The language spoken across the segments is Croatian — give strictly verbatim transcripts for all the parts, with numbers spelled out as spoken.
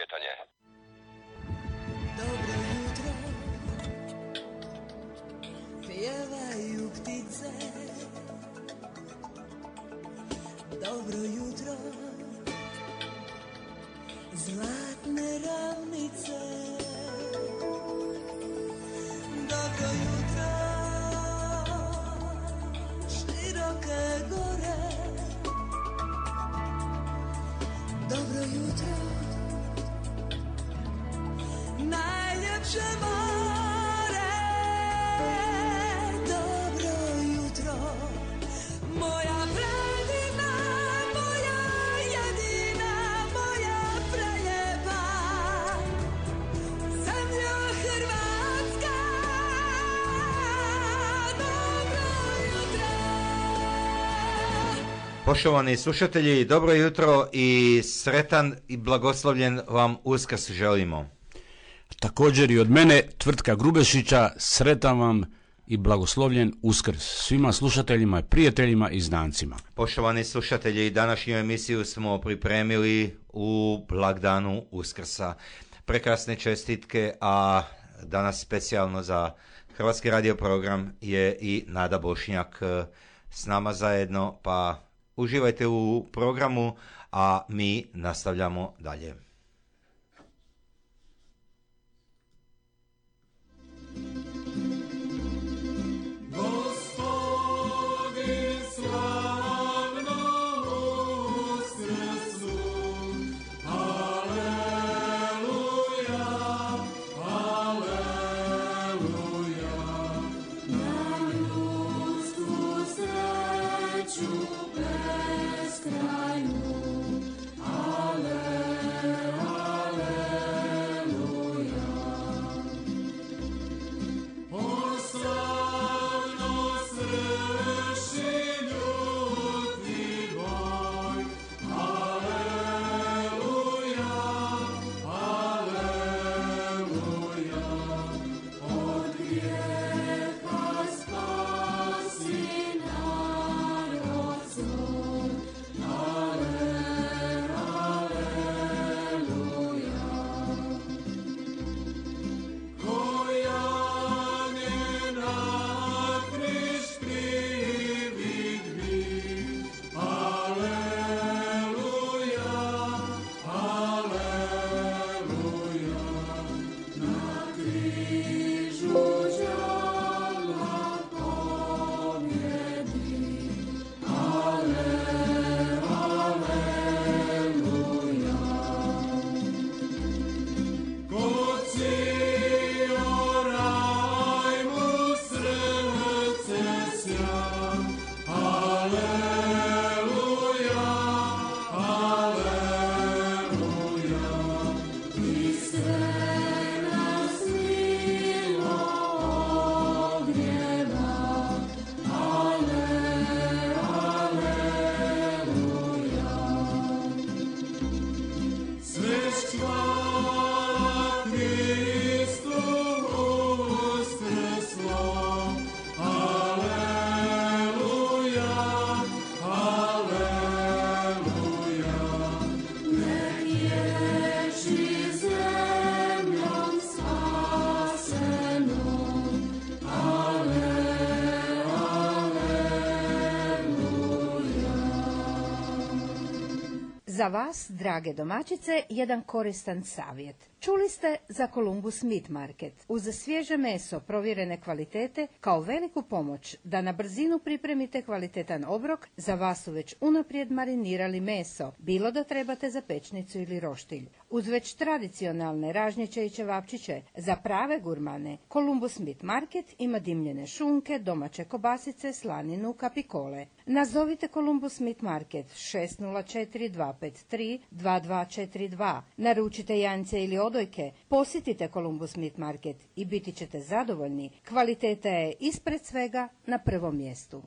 sretanje. Dobro jutro, pjevaju ptice. Dobro jutro, zlatne ravnice. Dobro jutro, široke gore. Dobro jutro, najljepše more. Dobro jutro, moja predivna, moja jedina, moja preljepa zemlja Hrvatska. Dobro jutro. Poštovani slušatelji, dobro jutro i sretan i blagoslovljen vam Uskrs želimo. Također i od mene, Tvrtka Grubešića, sretan vam i blagoslovljen Uskrs svima slušateljima, prijateljima i znancima. Poštovani slušatelji, današnju emisiju smo pripremili u blagdanu Uskrsa. Prekrasne čestitke, a danas specijalno za Hrvatski radio program je i Nada Bošnjak s nama zajedno, pa uživajte u programu, a mi nastavljamo dalje. Za vas, drage domaćice, jedan koristan savjet. Čuli ste za Columbus Meat Market. Uz svježe meso provjerene kvalitete kao veliku pomoć da na brzinu pripremite kvalitetan obrok, za vas su već unaprijed marinirali meso, bilo da trebate za pečnicu ili roštilj. Uz već tradicionalne ražnjeće i ćevapčiće, za prave gurmane, Columbus Meat Market ima dimljene šunke, domaće kobasice, slaninu, kapikole. Nazovite Columbus Meat Market šest nula četiri dva pet tri dva dva četiri dva. Naručite jance ili odojke, posjetite Columbus Meat Market i biti ćete zadovoljni. Kvaliteta je ispred svega na prvom mjestu.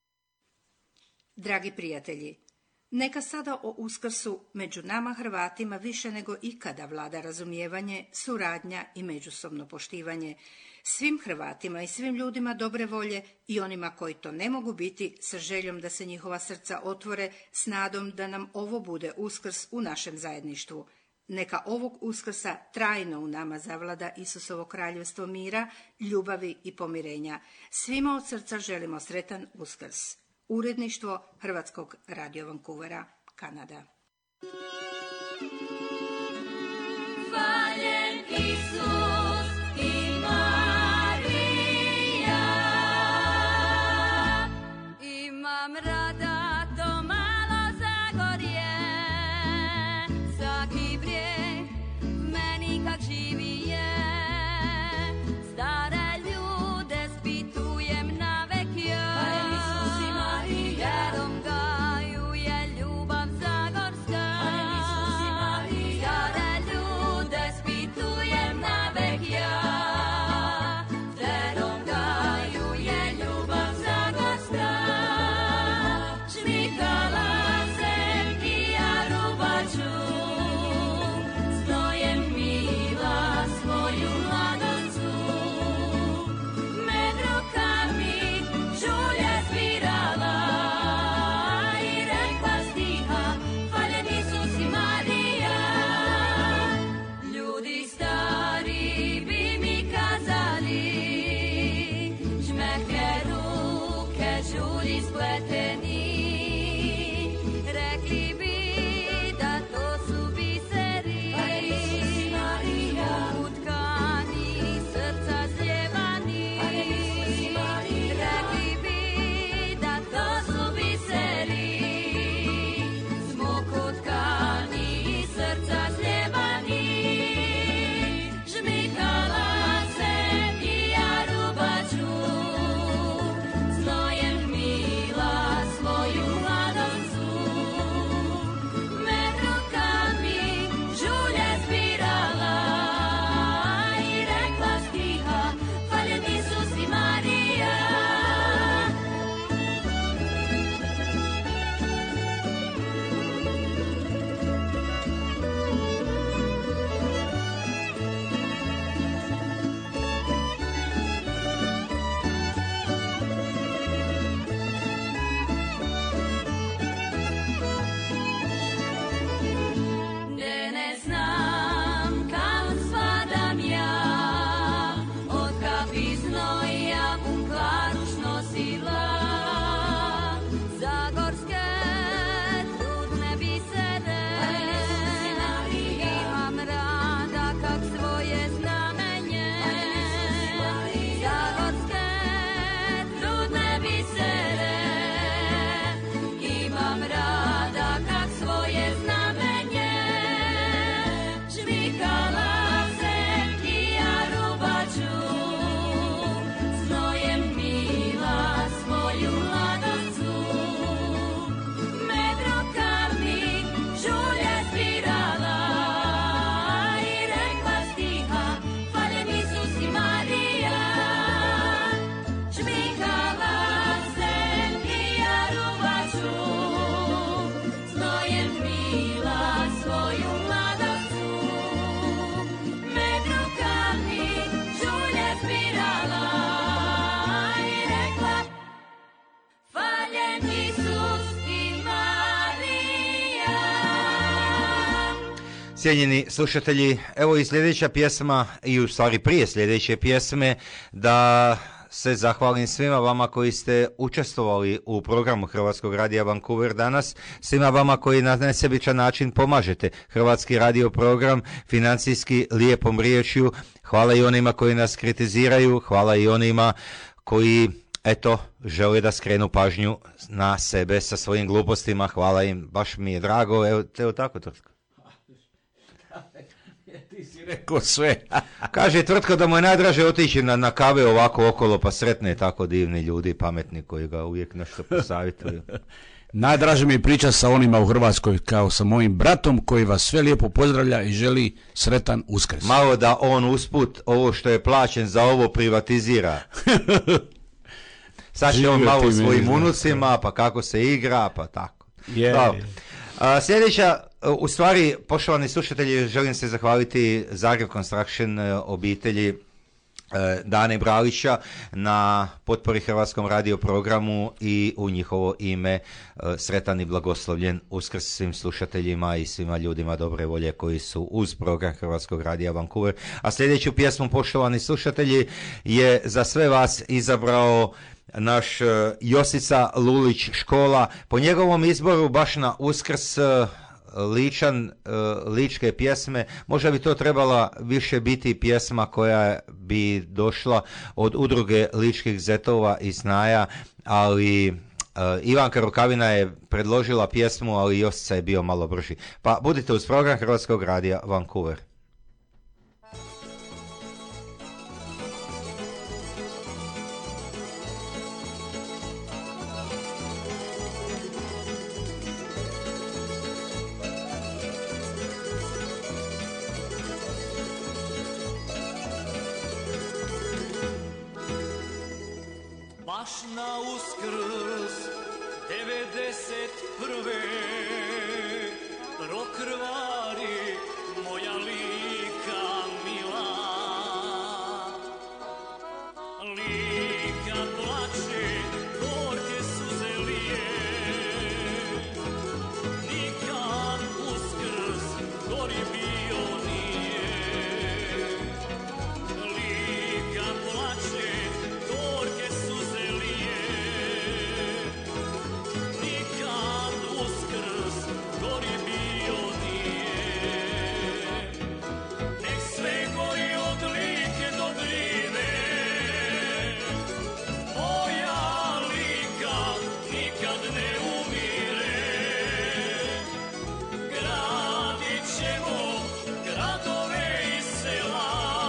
Dragi prijatelji, neka sada o Uskrsu među nama Hrvatima više nego ikada vlada razumijevanje, suradnja i međusobno poštivanje. Svim Hrvatima i svim ljudima dobre volje i onima koji to ne mogu biti, sa željom da se njihova srca otvore, s nadom da nam ovo bude Uskrs u našem zajedništvu. Neka ovog Uskrsa trajno u nama zavlada Isusovo kraljevstvo mira, ljubavi i pomirenja. Svima od srca želimo sretan Uskrs. Uredništvo Hrvatskog radio Vancouvera, Kanada. Hvaljen Isus i Marija, imam rada to malo Zagorje, svaki brijeh meni kak živi je, stare ljude spitujem na vek ja. Hvaljen Isus i Marija, jerom gaju je ljubav zagorska. Hvaljen Isus i Marija, stare ljude spitujem na vek ja, jerom gaju je ljubav zagorska. Žmikala sem i ja rubaču, znojem mila svoju mladostu, med rukami žulje zbirala i rekla stiha, hvaljen Isus i Marija. Ljudi stari bi mi kazali, žmehke ruke žulji spleteni, rekli bi da to su biseri, utkani srca zljevani, rekli bi da to su biseri, smokotkani srca zljevani. Žmikala sem i ja rubaču, znojem mila svoju mladoncu, med rukami žulje zbirala i rekla stiha, hvaljen Isus i Marija. Ne ne znam kam spadam ja, od kapi znoja pun klaruš nosila, zagorske trudne bisere, imam rada kak svoje znamenje, zagorske trudne bisere, imam rada kak svoje znamenje. Žmikala sem i ja rubaču, znojem mila svoju mladoncu, med rukami žulje zbirala i rekla stiha, hvaljen Isus i Marija. Žmikala sem i ja rubaču, znojem mila svoju mladoncu, med rukami žulje zbirala i rekla, hvaljen Isus i Marija. Cijenjeni slušatelji, evo i sljedeća pjesma, i u stvari prije sljedeće pjesme, da se zahvalim svima vama koji ste učestvovali u programu Hrvatskog radija Vancouver danas, svima vama koji na nesebičan način pomažete Hrvatski radio program financijski lijepom riječju. Hvala i onima koji nas kritiziraju, hvala i onima koji, eto, žele da skrenu pažnju na sebe sa svojim glupostima. Hvala im, baš mi je drago. Evo, evo tako, Tvrtko. Ti si rekao sve. Kaže Tvrtko da mu je najdraže otići na, na kave ovako okolo pa sretne tako divni ljudi, pametni koji ga uvijek nešto posavjetuju. Najdraže mi je priča sa onima u Hrvatskoj, kao sa mojim bratom koji vas sve lijepo pozdravlja i želi sretan Uskrs. Malo da on usput ovo što je plaćen za ovo privatizira. Sad će on Živio malo ti svojim meni, unucima, pa kako se igra, pa tako. Je, Dobro. je. A, sljedeća, u stvari, poštovani slušatelji, želim se zahvaliti Zagreb Construction e, obitelji Dane Bralića na potpori Hrvatskom radio programu i u njihovo ime sretan i blagoslovljen Uskrs svim slušateljima i svima ljudima dobre volje koji su uz program Hrvatskog radija Vancouver. A sljedeću pjesmu, poštovani slušatelji, je za sve vas izabrao naš Josica Lulić Škola. Po njegovom izboru baš na Uskrs ličan, ličke pjesme, možda bi to trebala više biti pjesma koja bi došla od udruge ličkih zetova i snaja, ali Ivanka Rukavina je predložila pjesmu, ali Josica je bio malo brži. Pa budite uz program Hrvatskog radija Vancouver. Na Uskrs devedeset prve prokrvari moja lika mila, lika plače, gorke suze lije, nikad Uskrs gori bio nije, lika plače, gorke suze lije, nikad Uskrs gori bio nije. Nek sve gori od Like do Drine, moja lika nikad ne umire. Gradit ćemo gradove i sela,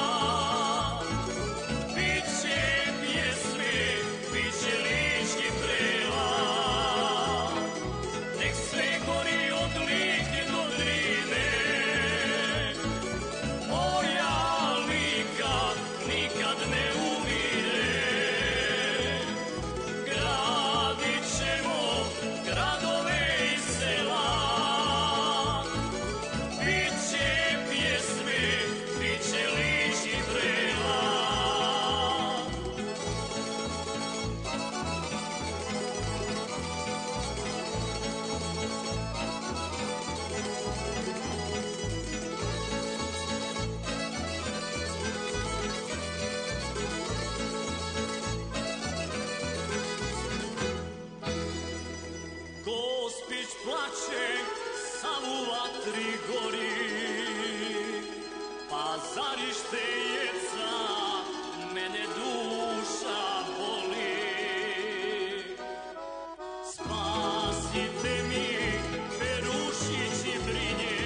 biće pjesme, biće lički prela. Nek sve gori od Like do Drine, moja lika nikad ne umire. Gradit ćemo gradove i sela, biće pjesme, biće lički prela. Gospić plače, sav u vatri gori, Pazarište jeca, mene duša boli. Spasite mi, Perušić i Brinje,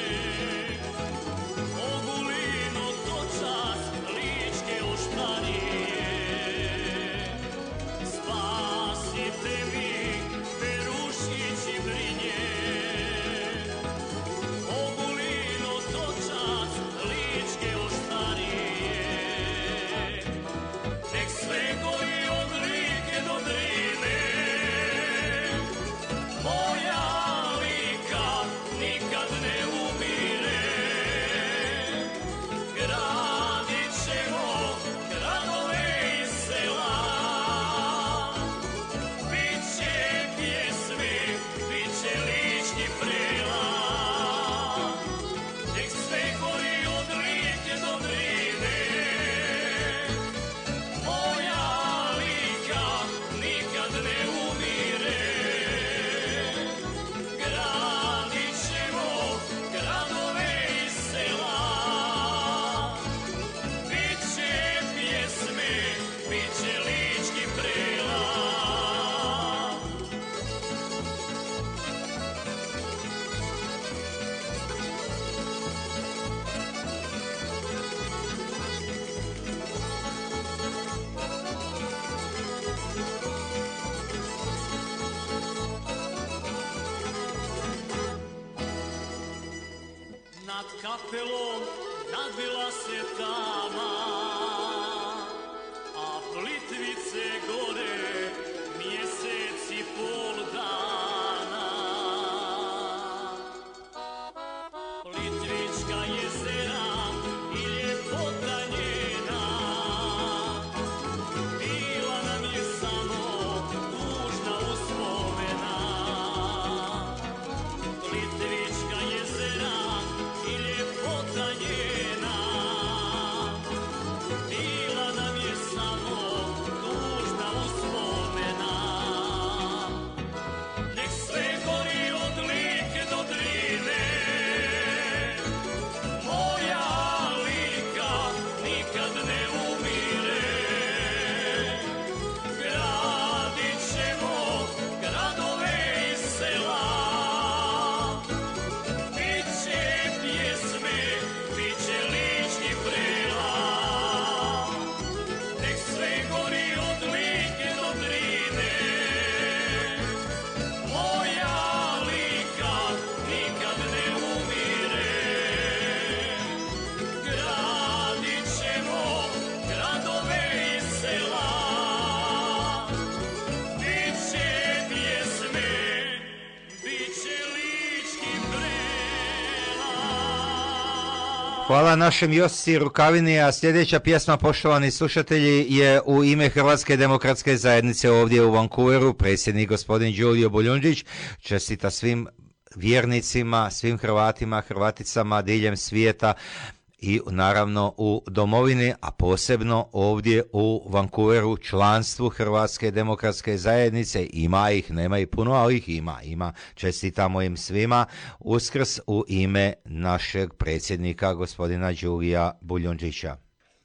Ogulino točas, ličke oštarije. Spasite mi, Perušić i Brinje, Ogulino točas, ličke oštarije. Nek sve gori od Like do Drine, moja lika nikad ne umire. Gradit ćemo gradove i sela, biće pjesme, biće lički prela. Nek sve gori od Like do Drine, moja lika nikad ne umire. Gradit ćemo gradove i sela, biće pjesme, biće lički prela. Nad kapelom nadvila se tama, a Plitvice gore mjesec i pol dana. Plitvička jezera i ljepota njena, Hvala našem Josici Rukavini, a sljedeća pjesma, poštovani slušatelji, je u ime Hrvatske demokratske zajednice ovdje u Vancouveru. Predsjednik gospodin Đulio Buljundžić čestita svim vjernicima, svim Hrvatima, Hrvaticama diljem svijeta i naravno u domovini, a posebno ovdje u Vancouveru, članstvu Hrvatske demokratske zajednice. Ima ih, nema ih puno, ali ih ima. Ima. Čestitamo im svima Uskrs u ime našeg predsjednika gospodina Đulija Buljundžića.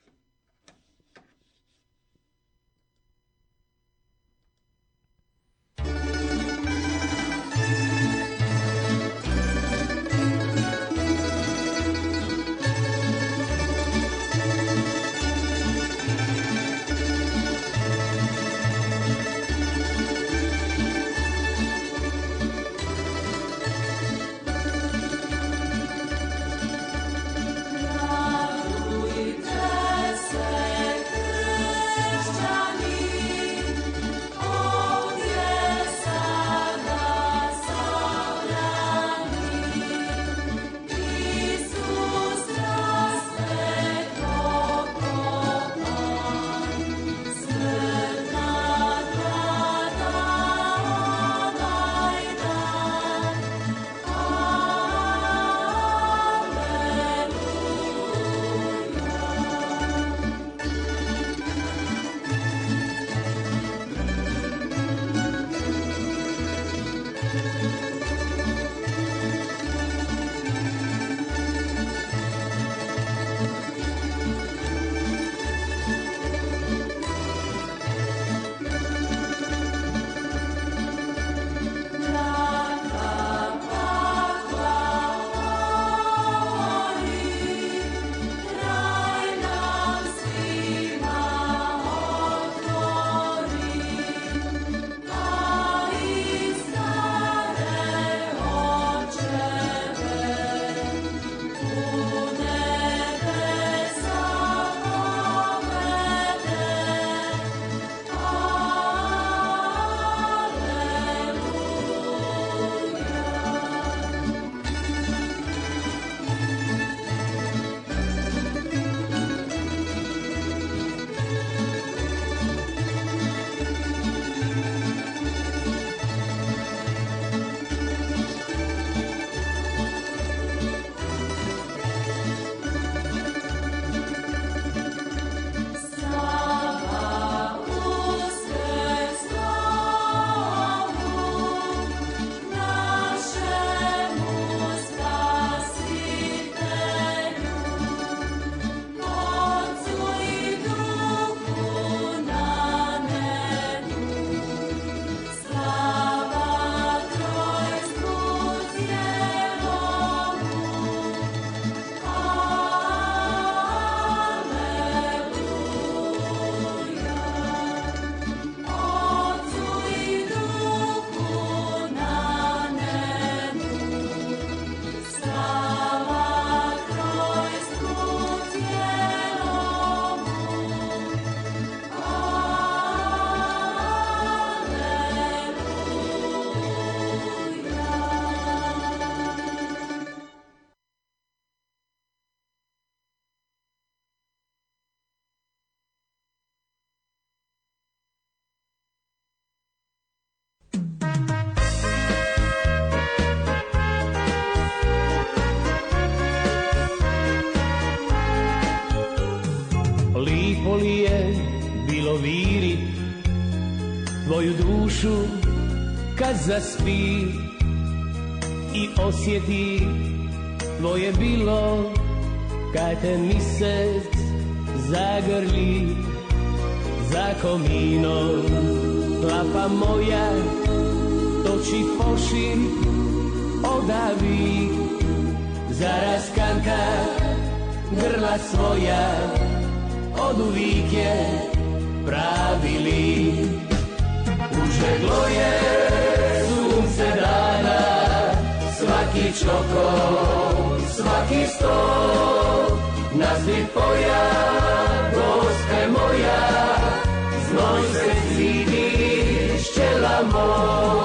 Lipo li je bilo virit tvoju dušu kad zaspi i osjeti tvoje bilo kad te misec zagrli za kominom. Klapa moja toči pošir odavi, zaraz kanka grla svoja od uvijek je pravili. Užeglo je sunce dana, svaki čokol, svaki stol, nasvit poja, gospe moja, znoj se zidi šćelamo.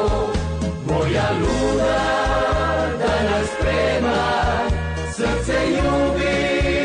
Moja luna danas sprema, srce ljubi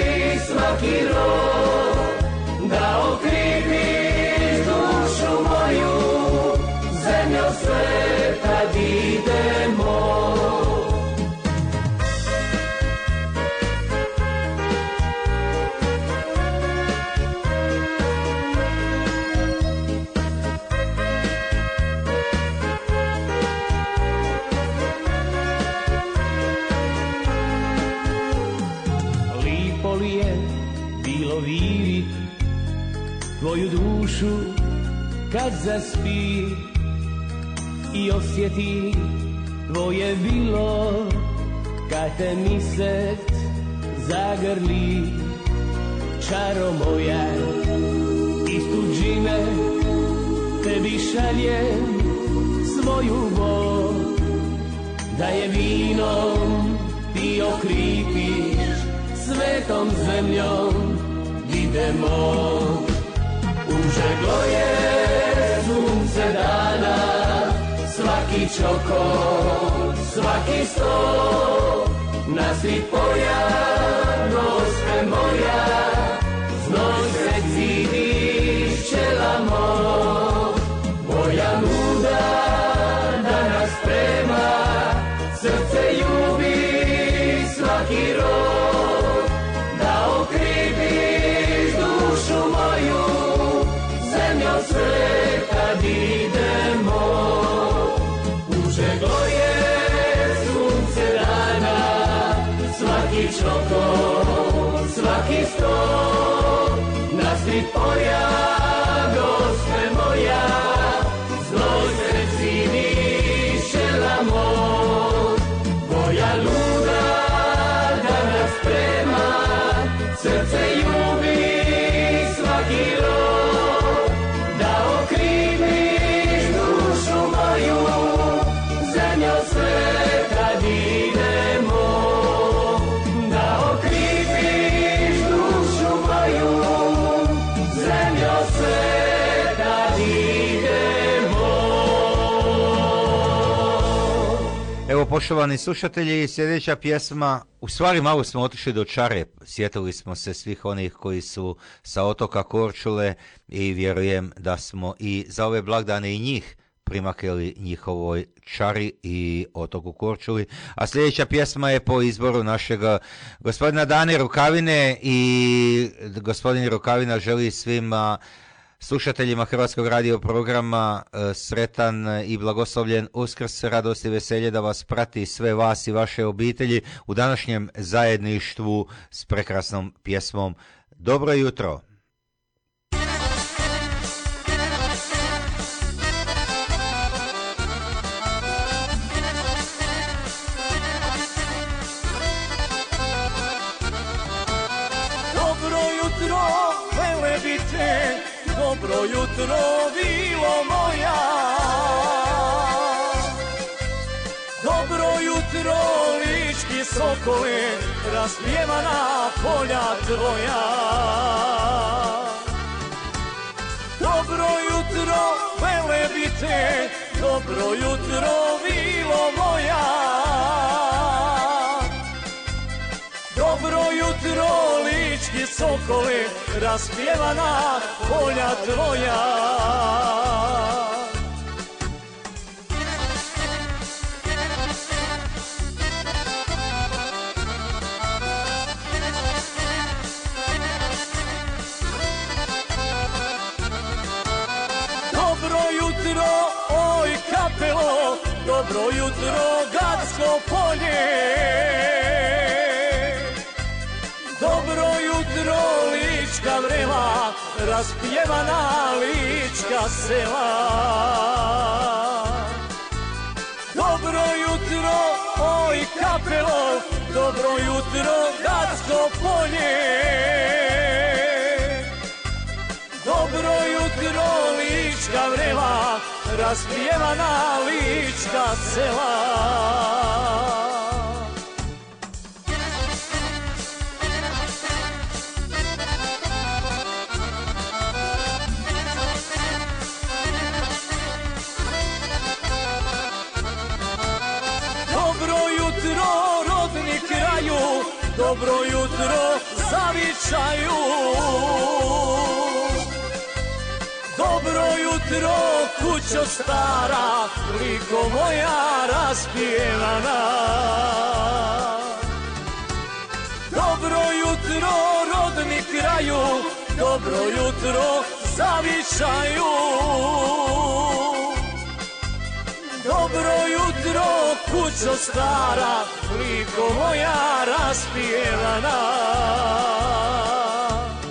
bilo vidit tvoju dušu kad zaspi i osjeti tvoje bilo kad te misec zagrli. Čaro moja iz tuđine tebi šaljem svoju bol, da je vinom ti okripiš, svetom zemljom idemo. Užeglo je sunce dana, svaki čokol, svaki stol, nasvit pojan, gospe moja, znoj se cidiš čelamo. Moja nuda danas sprema, srce ljubi svaki rod, da okripiš dušu moju, zemljo sve kad idemo. Užeglo je sunce dana, svaki čokol, svaki stol, nasvit pojan, gospe moja, znoj se cidiš čelamo. Moja luda danas sprema, srce ljubi svaki rod, da okripiš dušu moju, zemljo sve kad idemo. Da okripiš dušu moju, zemljo sve kad idemo. Evo, poštovani slušatelji, sljedeća pjesma, u stvari malo smo otišli do Čare, sjetili smo se svih onih koji su sa otoka Korčule i vjerujem da smo i za ove blagdane i njih primakli njihovoj Čari i otoku Korčuli. A sljedeća pjesma je po izboru našeg gospodina Dane Rukavine i gospodin Rukavina želi svima slušateljima Hrvatskog radio programa sretan i blagoslovljen Uskrs, radost i veselje da vas prati sve vas i vaše obitelji u današnjem zajedništvu s prekrasnom pjesmom Dobro jutro. Dobro jutro, Velebite, dobro jutro, vilo moja. Dobro jutro, lički sokole, raspjevana polja tvoja. Dobro jutro, Velebite, dobro jutro, vilo moja. Dobro jutro, lički sokole, raspjevana polja tvoja. Dobro jutro, oj kapelo, dobro jutro, Gacko polje. Dobro jutro, lička vrela, raspjevana lička sela. Dobro jutro, oj kapelo, dobro jutro, Gacko polje. Dobro jutro, lička vrela, raspjevana lička sela. Dobro jutro, rodni kraju, dobro jutro, Zavičaju. Dobro jutro, kućo stara, liko moja raspjevana. Dobro jutro, rodni kraju, dobro jutro, Zavičaju. Dobro jutro, kućo stara, liko moja raspjevana.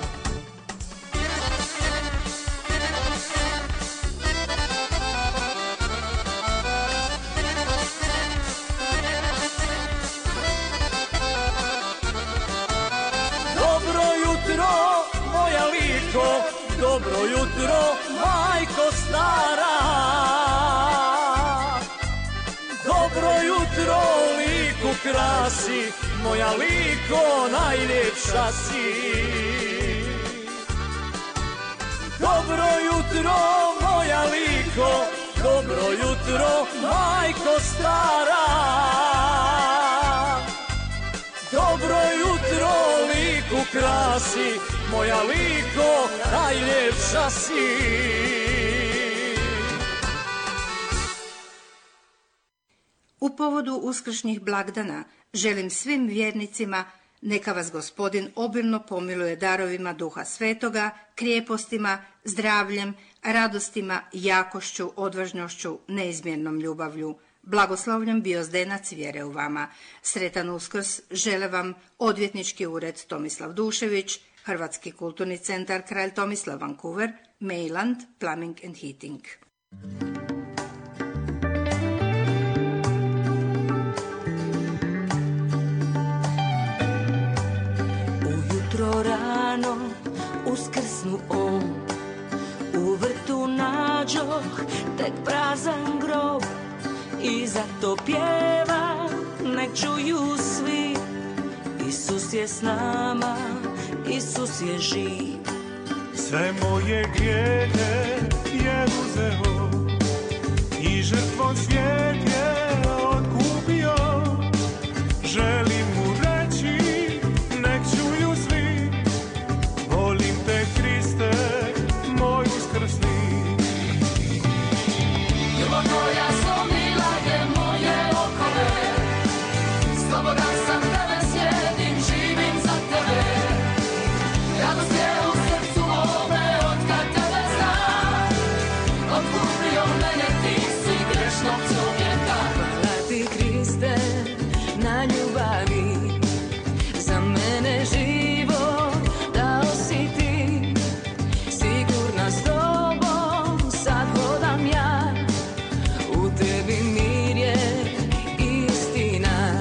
jutro, moja liko, dobro jutro, majko stara. Dobro jutro, liku krasi, moja liko, najljepša si. Dobro jutro, moja liko, dobro jutro, majko stara. Dobro jutro, liku krasi, moja liko, najljepša si. U povodu uskršnjih blagdana želim svim vjernicima neka vas Gospodin obilno pomiluje darovima Duha Svetoga, krijepostima, zdravljem, radostima, jakošću, odvažnošću, neizmjernom ljubavlju. Blagoslovljen bio zdenac vjere u vama. Sretan Uskrs žele vam Odvjetnički ured Tomislav Dušević, Hrvatski kulturni centar Kralj Tomislav Vancouver, Mailand Plumbing and Heating. Ujutro rano uskrsnu on, u vrtu nađoh tek prazan grob, i zato pjeva, nek čuju svi. Isus je s nama, Isus je živ. Sve moje grijehe je uzeo i žrtvom svijet je otkupio. Želim mu reći, nek čuju svi. Volim te, Kriste, moj uskrsni. Ljubav tvoja slomila je moje okove, slobodan sam tebe sjedim, živim za tebe. Radost je u srcu mome, otkad tebe znam. Otkupio mene, ti si grešnog čovjeka. Hvala ti, Kriste, na ljubavi, za mene život dao si ti. Sigurna s tobom sad hodam ja, u tebi mir je istina.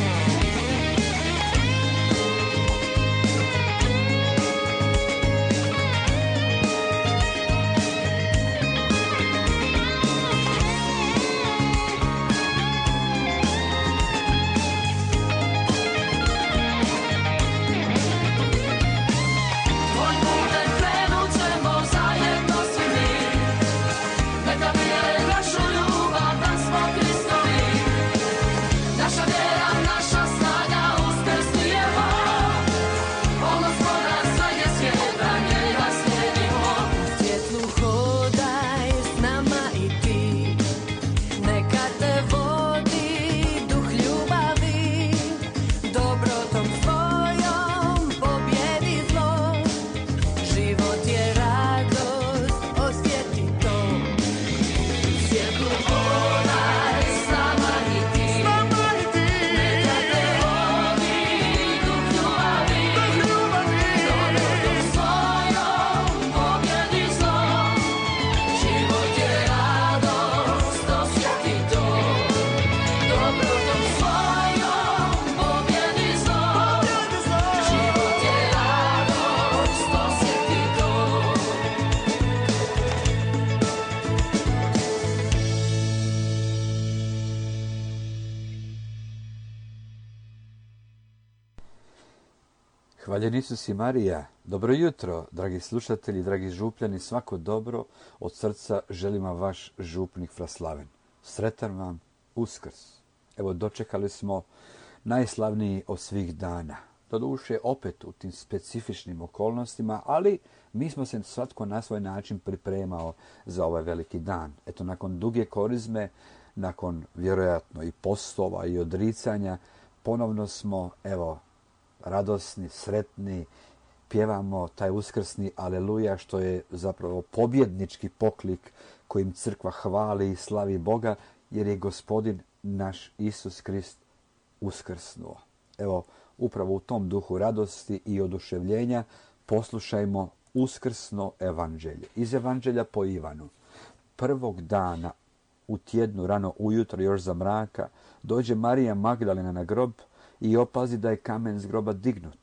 Tvoj putem krenut ćemo zajedno svi mi. Neka bije našu ljubav da smo Kristovi. Naša vjera, naša snaga, uskrsni je Bog. On Gospodar svega svijeta, njega slijedimo. Svjetlu hodaj s nama i ti, neka te vodi duh ljubavi, dobrotom svojom pobjedi zlo. Život je radost, osjeti to. Svjetlu hodaj s nama i ti, neka te vodi duh ljubavi, dobrotom svojom pobjedi zlo. Život je radost, osjeti to. Dobrotom svojom pobjedi zlo. Život je radost, osjeti to. Hvaljen Isus i Marija. Dobro jutro, dragi slušatelji, dragi župljani, svako dobro od srca želim vam vaš župnik Fraslaven. Sretan vam Uskrs. Evo, dočekali smo najslavniji od svih dana. Doduše, opet u tim specifičnim okolnostima, ali mi smo se svatko na svoj način pripremao za ovaj veliki dan. Eto, nakon duge korizme, nakon vjerojatno i postova i odricanja, ponovno smo, evo, radosni, sretni, pjevamo taj uskrsni aleluja, što je zapravo pobjednički poklik kojim crkva hvali i slavi Boga, jer je Gospodin naš Isus Krist uskrsnuo. Evo, upravo u tom duhu radosti i oduševljenja poslušajmo uskrsno evanđelje. Iz evanđelja po Ivanu. Prvog dana u tjednu, rano ujutro, još za mraka, dođe Marija Magdalena na grob i opazi da je kamen s groba dignut.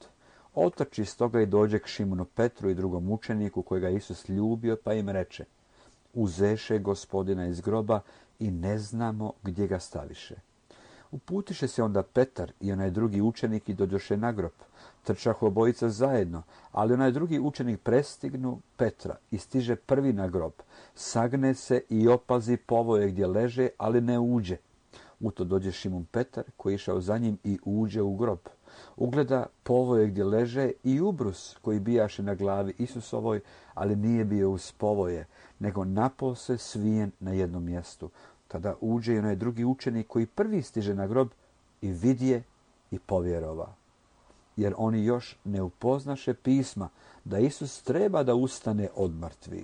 Otrči stoga i dođe k Šimunu Petru i drugom učeniku kojega je Isus ljubio, pa im reče: uzeše Gospodina iz groba i ne znamo gdje ga staviše. Uputiše se onda Petar i onaj drugi učenik i dođoše na grob. Trčahu obojica zajedno, ali onaj drugi učenik prestignu Petra i stiže prvi na grob. Sagne se i opazi povoje gdje leže, ali ne uđe. U to dođe Šimun Petar, koji je išao za njim, i uđe u grob. Ugleda povoje gdje leže i ubrus koji bijaše na glavi Isusovoj, ali nije bio uz povoje, nego napose svijen na jednom mjestu. Tada uđe i onaj drugi učenik koji prvi stiže na grob i vidje i povjerova. Jer oni još ne upoznaše pisma da Isus treba da ustane od mrtvih.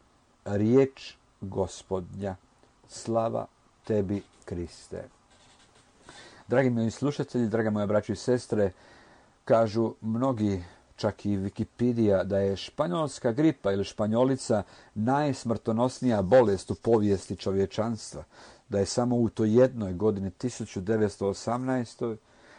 Riječ Gospodnja, slava tebi, Kriste. Dragi moji slušatelji, draga moja braćo i sestre, kažu mnogi, čak i Wikipedija, da je španjolska gripa ili španjolica najsmrtonosnija bolest u povijesti čovječanstva. Da je samo u toj jednoj godini, tisuću devetsto osamnaestoj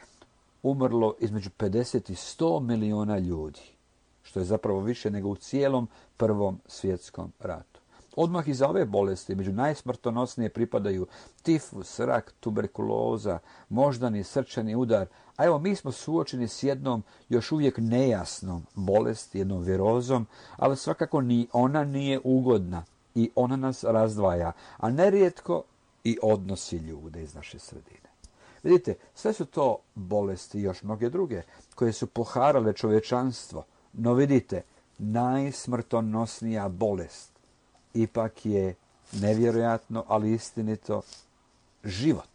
umrlo između pedeset i sto miliona ljudi, što je zapravo više nego u cijelom Prvom svjetskom ratu. Odmah iza ove bolesti među najsmrtonosnije pripadaju tifus, rak, tuberkuloza, moždani, srčani udar. A evo, mi smo suočeni s jednom još uvijek nejasnom bolesti, jednom virozom, ali svakako ni ona nije ugodna i ona nas razdvaja, a nerijetko i odnosi ljude iz naše sredine. Vidite, sve su to bolesti i još mnoge druge koje su poharale čovječanstvo, no vidite, najsmrtonosnija bolest ipak je nevjerojatno, ali istinito, život.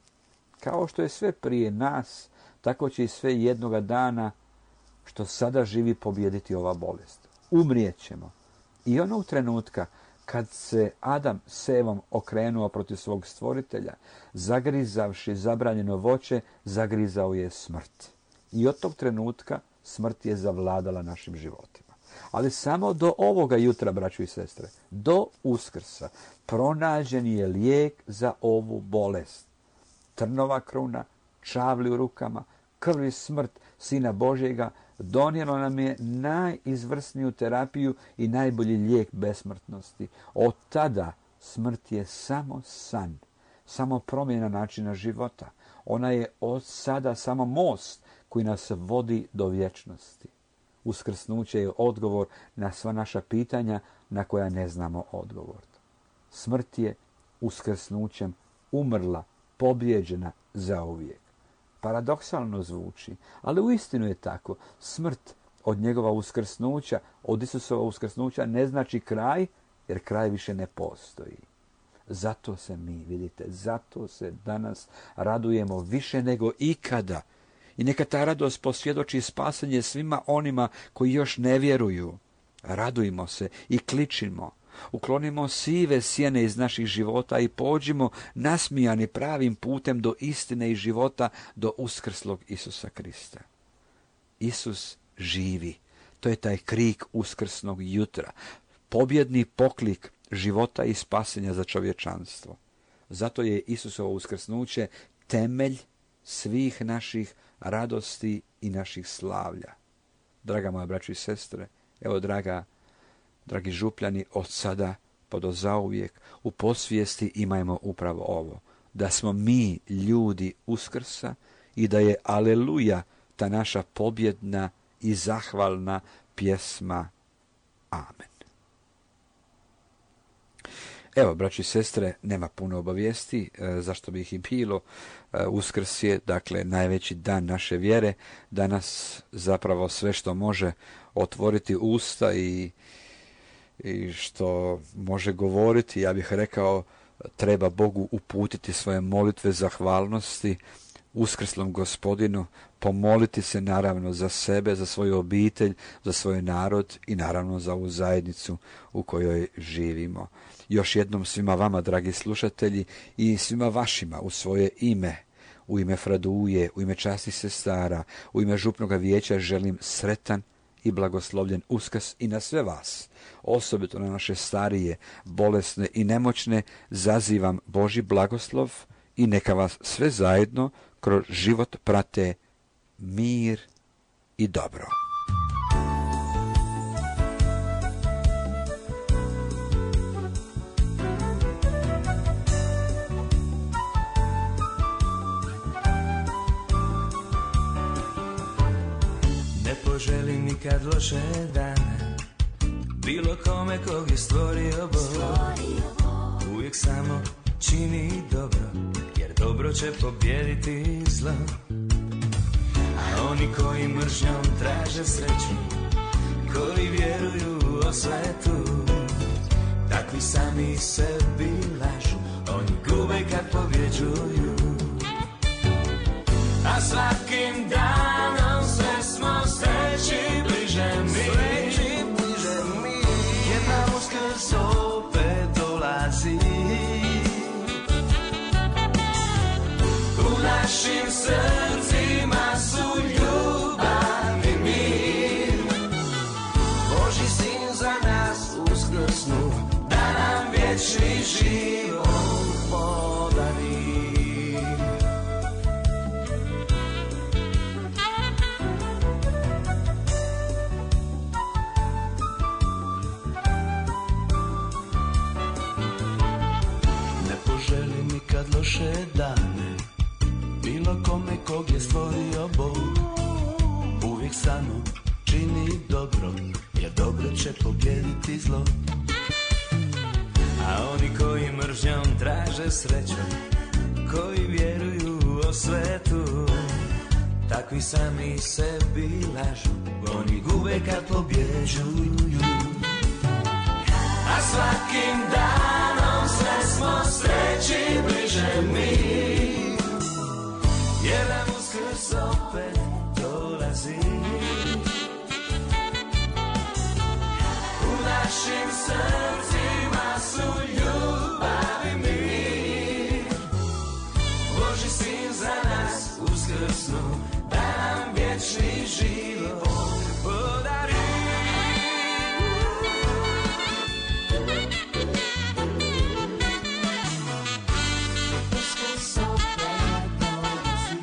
Kao što je sve prije nas, tako će i sve jednoga dana što sada živi pobijediti ova bolest. Umrijet ćemo. I onog trenutka kad se Adam s Evom okrenuo protiv svog stvoritelja, zagrizavši zabranjeno voće, zagrizao je smrt. I od tog trenutka smrt je zavladala našim životima. Ali samo do ovoga jutra, braćo i sestre, do Uskrsa, pronađen je lijek za ovu bolest. Trnova kruna, čavli u rukama, krv i smrt Sina Božjega donijelo nam je najizvrsniju terapiju i najbolji lijek besmrtnosti. Od tada smrt je samo san, samo promjena načina života. Ona je od sada samo most koji nas vodi do vječnosti. Uskrsnuće je odgovor na sva naša pitanja na koja ne znamo odgovor. Smrt je uskrsnućem umrla, pobjeđena zauvijek. Paradoksalno zvuči, ali uistinu je tako. Smrt od njegova uskrsnuća, od Isusova uskrsnuća ne znači kraj, jer kraj više ne postoji. Zato se mi, vidite, zato se danas radujemo više nego ikada. I neka ta radost posvjedoči spasenje svima onima koji još ne vjeruju. Radujmo se i kličimo. Uklonimo sive sjene iz naših života i pođimo nasmijani pravim putem do istine i života, do uskrslog Isusa Krista. Isus živi. To je taj krik uskrsnog jutra. Pobjedni poklik života i spasenja za čovječanstvo. Zato je Isusovo uskrsnuće temelj svih naših radosti i naših slavlja. Draga moja braćo i sestre, evo draga, dragi župljani, od sada pa do zauvijek u podsvijesti imajmo upravo ovo, da smo mi ljudi Uskrsa i da je aleluja ta naša pobjedna i zahvalna pjesma. Amen. Evo, braći i sestre, nema puno obavijesti, e, zašto bi ih i bilo. E, Uskrs je, dakle, najveći dan naše vjere. Danas zapravo sve što može otvoriti usta i, i što može govoriti, ja bih rekao, treba Bogu uputiti svoje molitve zahvalnosti uskrslom Gospodinu, pomoliti se naravno za sebe, za svoju obitelj, za svoj narod i naravno za ovu zajednicu u kojoj živimo. Još jednom svima vama, dragi slušatelji, i svima vašima u svoje ime, u ime Fraduje, u ime časti sestara, u ime župnoga vijeća želim sretan i blagoslovljen Uskrs i na sve vas, osobito na naše starije, bolesne i nemoćne, zazivam Božji blagoslov i neka vas sve zajedno kroz život prate mir i dobro. nikad loše dane, bilo kome kog je stvorio Bog. Uvijek samo čini dobro, jer dobro će pobijediti zlo. A oni koji mržnjom traže sreću, koji vjeruju u osvetu, takvi sami sebi lažu, oni gube kad pobjeđuju. A svakim danom sve smo sreći bliže mi, jer nam Uskrs opet dolazi. U našim srcima su ljubav i mir, Božji sin za nas uskrsnu, da nam vječni život podari. Ne poželi nikad loše dane, bilo kome kog je stvorio Bog. Uvijek samo čini dobro, jer dobro će pobijediti zlo. A oni koji mržnjom traže sreću, koji vjeruju u osvetu, takvi sami sebi lažu, oni gube kad pobjeđuju. A svakim danom sve smo sreći bliže mi, jer nam Uskrs opet dolazi. U našim srcima su ljubav i mir, Božji sin za nas uskrsnu, da nam vječni život podari. Uskrs opet dolazi.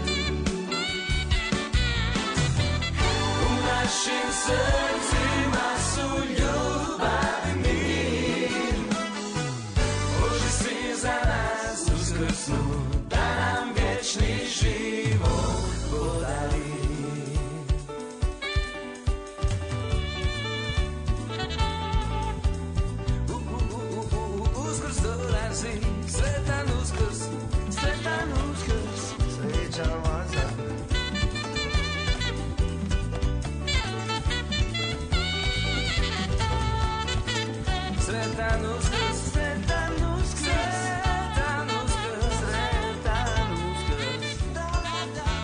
U našim srcima su ljubav i mir, Božji sin za nas uskrsnu, da nam vječni život podari. U, u, u, u, u, Uskrs dolazi, sretan Uskrs, sretan Uskrs, srećan vas dan. Sretan Uskrs, sretan Uskrs, sretan Uskrs, sretan Uskrs, da, da, da.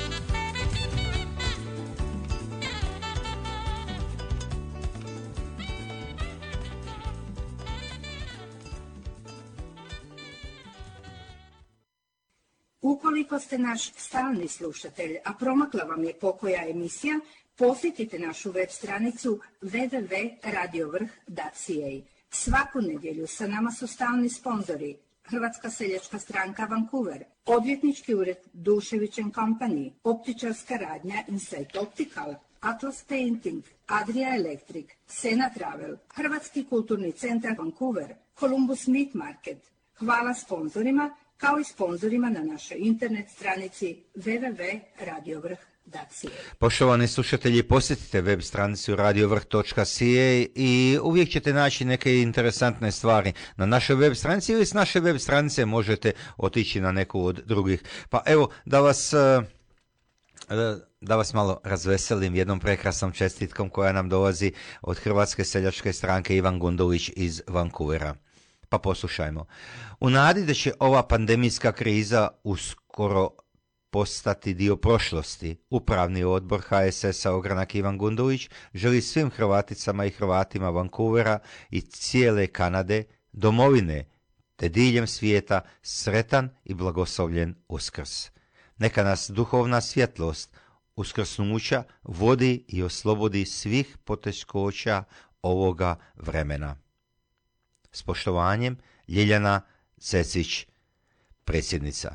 Ukoliko ste naš stalni slušatelj, a promakla vam je pokoja emisija, posjetite našu web stranicu w w w tačka radio vrh tačka c a. Svaku nedjelju sa nama su stalni sponzori Hrvatska seljačka stranka Vancouver, odvjetnički ured Dušević and Company, optičarska radnja Insight Optical, Atlas Painting, Adria Electric, Sena Travel, Hrvatski kulturni centar Vancouver, Columbus Meat Market. Hvala sponzorima, kao i sponzorima na našoj internet stranici w w w tačka radio vrh tačka c a. Poštovani slušatelji, posjetite web stranicu radio vrh točka c a i uvijek ćete naći neke interesantne stvari na našoj web stranici ili s naše web stranice možete otići na neku od drugih. Pa evo, da vas, da vas malo razveselim jednom prekrasnom čestitkom koja nam dolazi od Hrvatske seljačke stranke Ivan Gundulić iz Vancouvera. Pa poslušajmo. U nadi da će ova pandemijska kriza uskoro postati dio prošlosti, Upravni odbor ha es es-a Ogranak Ivan Gundulić želi svim Hrvaticama i Hrvatima Vancouvera i cijele Kanade, domovine te diljem svijeta sretan i blagoslovljen Uskrs. Neka nas duhovna svjetlost uskrsnuća vodi i oslobodi svih poteškoća ovoga vremena. S poštovanjem, Ljiljana Cecić, predsjednica.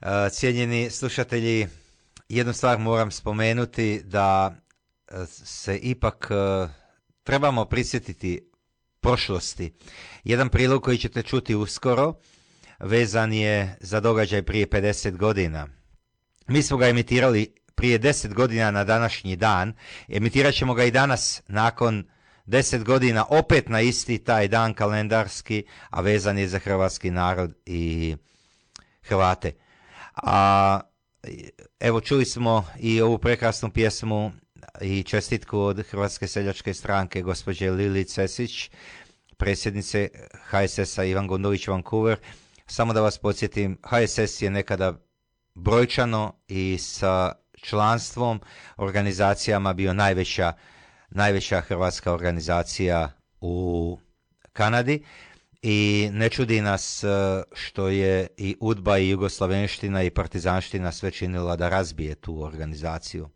Cijenjeni slušatelji, jednu stvar moram spomenuti, da se ipak trebamo prisjetiti prošlosti. Jedan prilog koji ćete čuti uskoro vezan je za događaj prije pedeset godina. Mi smo ga emitirali prije deset godina na današnji dan. Emitirat ćemo ga i danas nakon deset godina opet na isti taj dan kalendarski, a vezan je za hrvatski narod i Hrvate. A evo, čuli smo i ovu prekrasnu pjesmu i čestitku od Hrvatske seljačke stranke gospođe Lili Cesić, predsjednice H S S-a Ivan Gondović Vancouver. Samo da vas podsjetim, H S S je nekada brojčano i sa članstvom, organizacijama bio najveća, najveća hrvatska organizacija u Kanadi. I ne čudi nas što je i udba i jugoslavenština i partizanština sve činila da razbije tu organizaciju.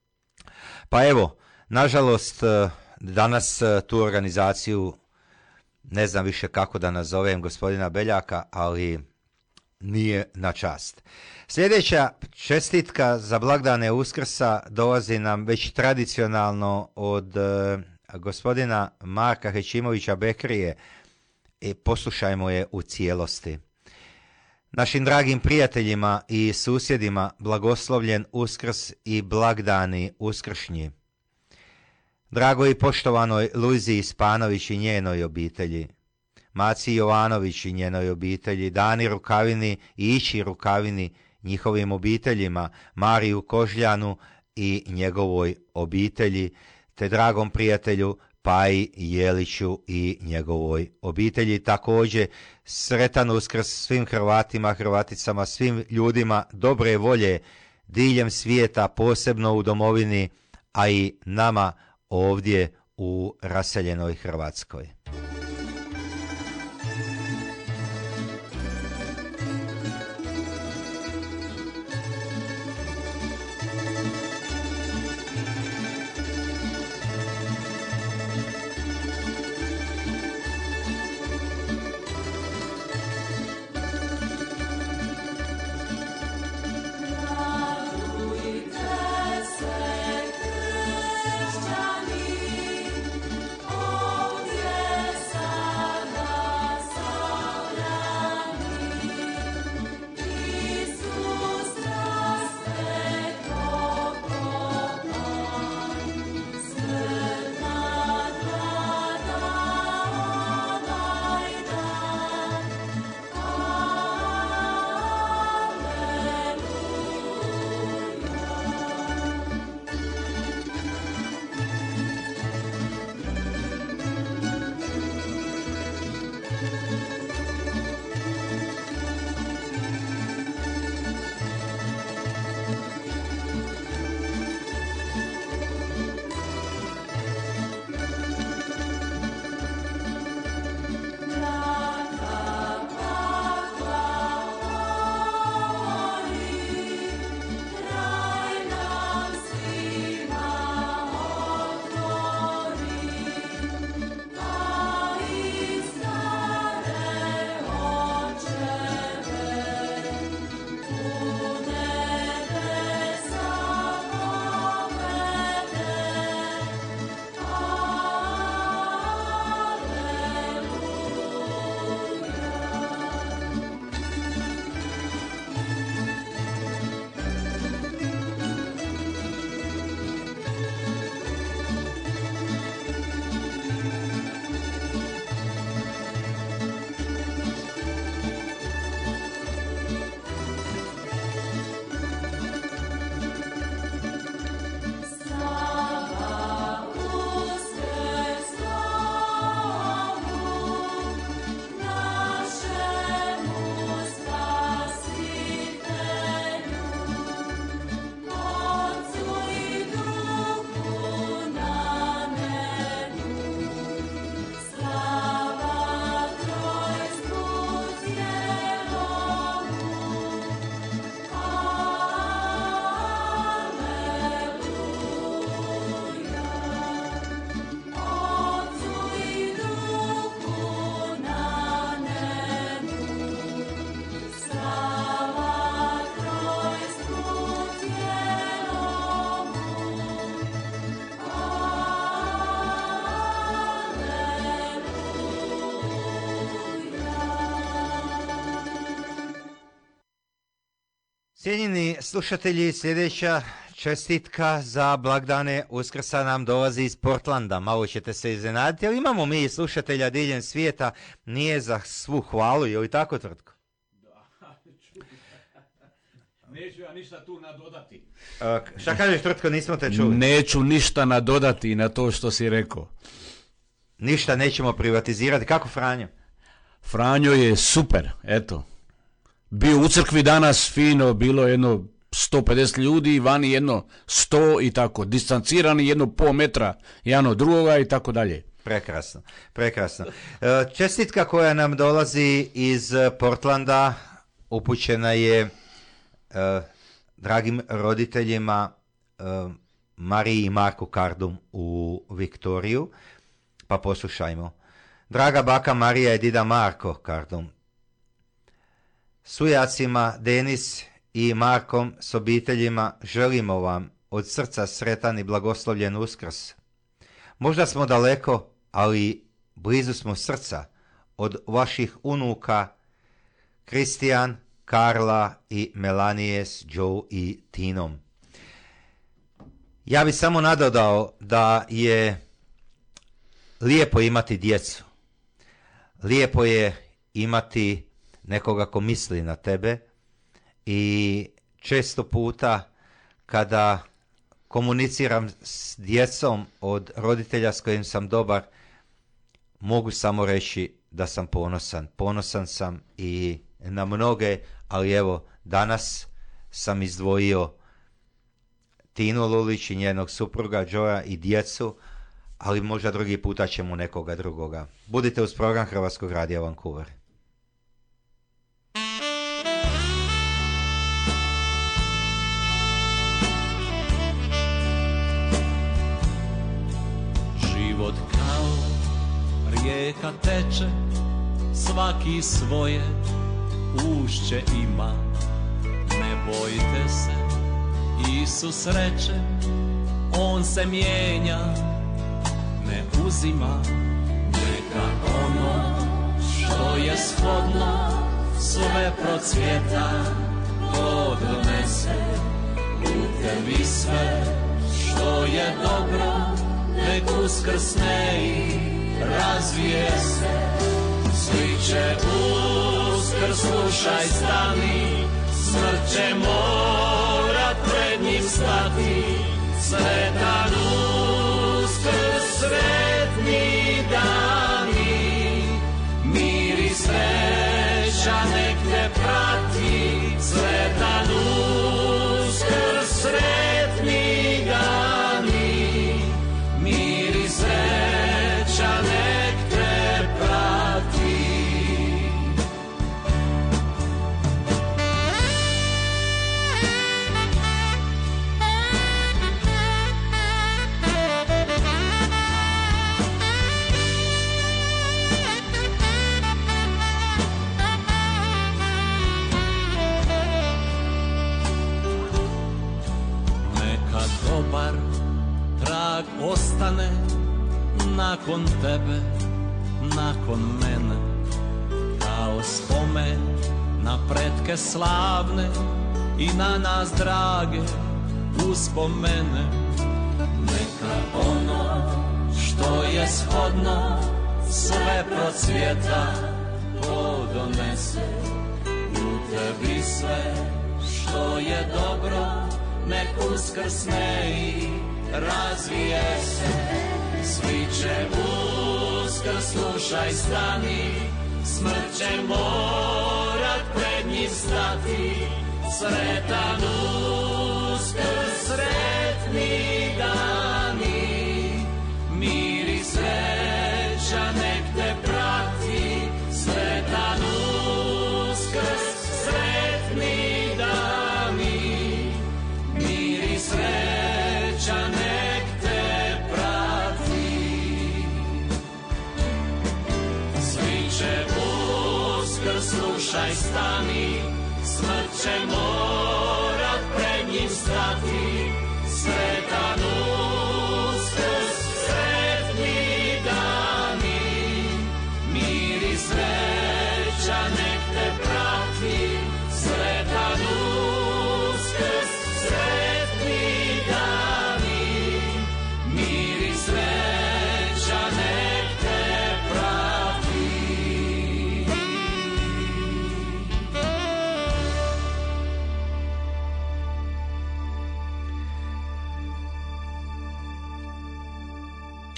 Pa evo, nažalost, danas tu organizaciju, ne znam više kako da nazovem gospodina Beljaka, ali nije na čast. Sljedeća čestitka za blagdane Uskrsa dolazi nam već tradicionalno od uh, gospodina Marka Hećimovića Bekrije, i poslušajmo je u cijelosti. Našim dragim prijateljima i susjedima blagoslovljen Uskrs i blagdani uskršnji. Drago i poštovanoj Luiziji Spanović i njenoj obitelji, Maci Jovanović i njenoj obitelji, Dani Rukavini i Ići Rukavini, njihovim obiteljima, Mariju Kožljanu i njegovoj obitelji, te dragom prijatelju Paji Jeliću i njegovoj obitelji. Također sretan Uskrs svim Hrvatima, Hrvaticama, svim ljudima dobre volje diljem svijeta, posebno u domovini, a i nama ovdje u raseljenoj Hrvatskoj. Yeah. Cijenjeni slušatelji, sljedeća čestitka za blagdane Uskrsa nam dolazi iz Portlanda. Malo ćete se iznenaditi, ali imamo mi slušatelja diljem svijeta. Nije za svu hvalu, je li tako, Tvrtko? Neću ja ništa tu nadodati. Uh, šta kažeš, Tvrtko, nismo te čuli? Neću ništa nadodati na to što si rekao. Ništa nećemo privatizirati. Kako Franjo? Franjo je super, eto. Bio u crkvi danas, fino, bilo jedno sto pedeset ljudi, vani jedno sto i tako, distancirani jedno pol metra jedan od drugoga i tako dalje. Prekrasno, prekrasno. Čestitka koja nam dolazi iz Portlanda upućena je eh, dragim roditeljima eh, Mariji i Marku Kardum u Viktoriju, pa poslušajmo. Draga baka Marija i dida Marko Kardum, sujacima Denis i Markom s obiteljima želimo vam od srca sretan i blagoslovljen Uskrs. Možda smo daleko, ali blizu smo srca od vaših unuka Kristijan, Karla i Melanije s Joe i Tinom. Ja bih samo nadodao da je lijepo imati djecu. Lijepo je imati nekoga ko misli na tebe i često puta kada komuniciram s djecom od roditelja s kojim sam dobar, mogu samo reći da sam ponosan. Ponosan sam i na mnoge, ali evo, danas sam izdvojio Tinu Lulić i njenog supruga Joja i djecu, ali možda drugi puta ćemo nekoga drugoga. Budite uz program Hrvatskog radija Vancouver. Život kao rijeka teče, svaki svoje ušće ima. Ne bojte se, Isus reče, on se mijenja, ne uzima. Neka ono što je shodno sve procvjeta, to donese u tebi sve što je dobro. Nek uskrsne i razvije se, svi će Uskrs, slušaj, stani, smrt će morat pred njim stati. Sretan Uskrs, sretni dani, mir i sreća nek te prati. Sretan Uskrs, sretni dani, mir i sreća nek te prati. Neka dobar trag ostane nakon tebe, nakon mene, kao spomen na pretke slavne i na nas drage uspomene. Neka ono što je shodno sve procvjeta, to donese u tebi sve što je dobro. Nek uskrsne i razvije se, svi će Uskrs, slušaj, stani, smrt će morat pred njim stati. Sretan Uskrs, sretni dani, mir i sreća nek te prati. Sretan Uskrs, sretni dani, mir i sreća nek te prati. Svi će Uskrs, slušaj, stani, smrt će morat pred njim stati. Sretan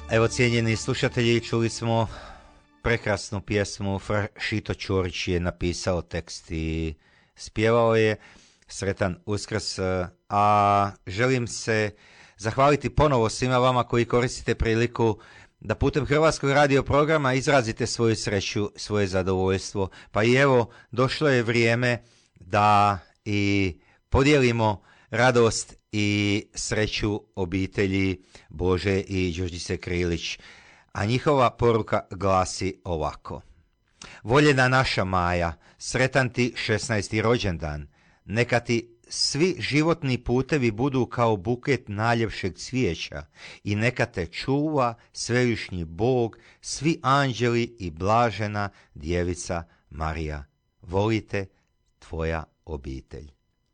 Evo, cijenjeni slušatelji, čuli smo prekrasnu pjesmu. Šito Ćorić je napisao tekst i spjevao je. Sretan Uskrs. A želim se zahvaliti ponovo svima vama koji koristite priliku da putem Hrvatskog radio programa izrazite svoju sreću, svoje zadovoljstvo. Pa i evo, došlo je vrijeme da i podijelimo radost i sreću obitelji Bože i Đurđice Krilić. A njihova poruka glasi ovako. Voljena naša Maja, sretan ti šesnaesti rođendan. Neka ti svi životni putevi budu kao buket najljepšeg cvijeća i neka te čuva svevišnji Bog, svi anđeli i blažena djevica Marija. Volite, tvoja obitelj.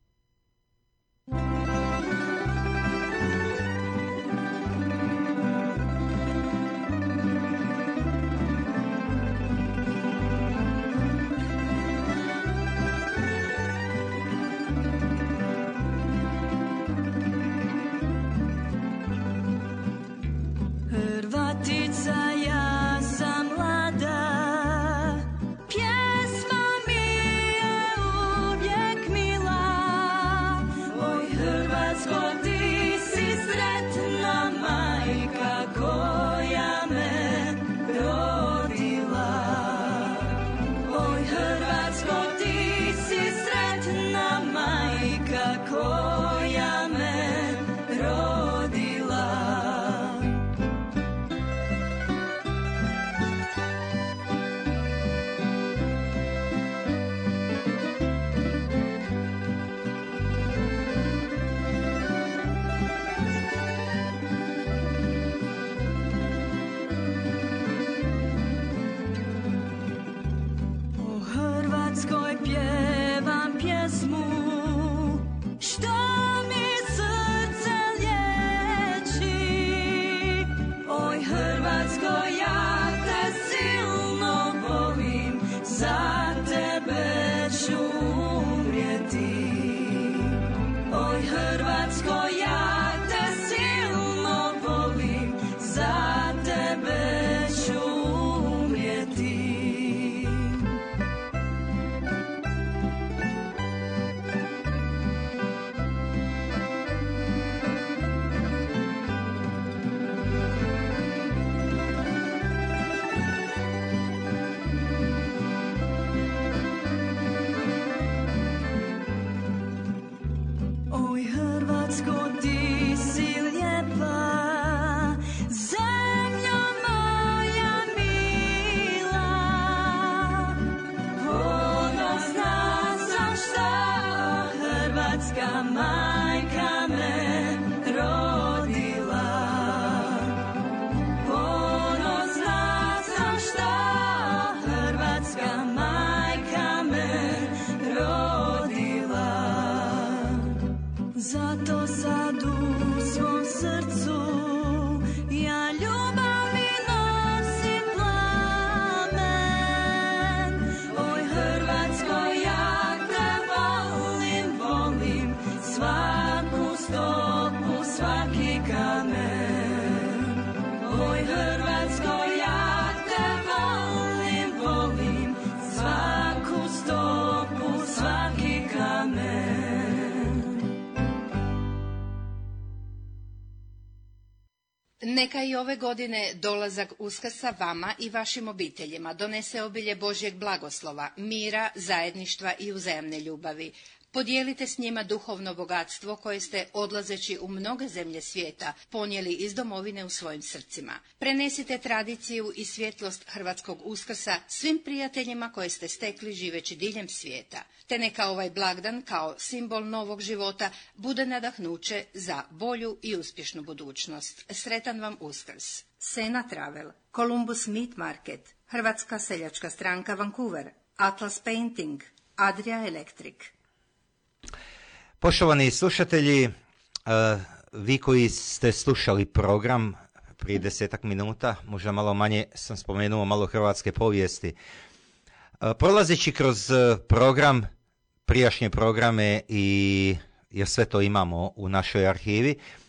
Hrvatica, ja sam mlada, pjesma mi je uvijek mila. Oj, Hrvatsko, ti si sretna majka koja me rodila. Oj, Hrvatsko, ti si sretna majka koja me rodila. Hrvatskoj pjevam pjesmu što mi srce liječi. Oj, Hrvatsko, ja te silno volim, za tebe ću umrijeti. Oj, Hrvatsko, ja te silno volim, za tebe ću umrijeti. Oj, Hrvatsko, ti si lijepa, zemljo moja mila. Ponosna sam šta Hrvatska majka me rodila. Ponosna sam šta Hrvatska majka me rodila. Zato sad u svom srcu ja ljubavi nosim plamen. Oj, Hrvatsko, ja te volim, volim, svaku stopu, svaki kamen. Oj, Hrvatsko, ja te volim, volim, svaku stopu, svaki kamen. Neka i ove godine dolazak Uskrsa vama i vašim obiteljima donese obilje Božjeg blagoslova, mira, zajedništva i uzajamne ljubavi. Podijelite s njima duhovno bogatstvo koje ste, odlazeći u mnoge zemlje svijeta, ponijeli iz domovine u svojim srcima. Prenesite tradiciju i svjetlost hrvatskog Uskrsa svim prijateljima koje ste stekli živeći diljem svijeta. Te neka ovaj blagdan kao simbol novog života bude nadahnuće za bolju i uspješnu budućnost. Sretan vam Uskrs. Sena Travel, Columbus Meat Market, Hrvatska seljačka stranka Vancouver, Atlas Painting, Adria Electric. Poštovani slušatelji, vi koji ste slušali program prije desetak minuta, možda malo manje sam spomenuo malo hrvatske povijesti. Prolazeći kroz program, prijašnje programe i jer sve to imamo u našoj arhivi,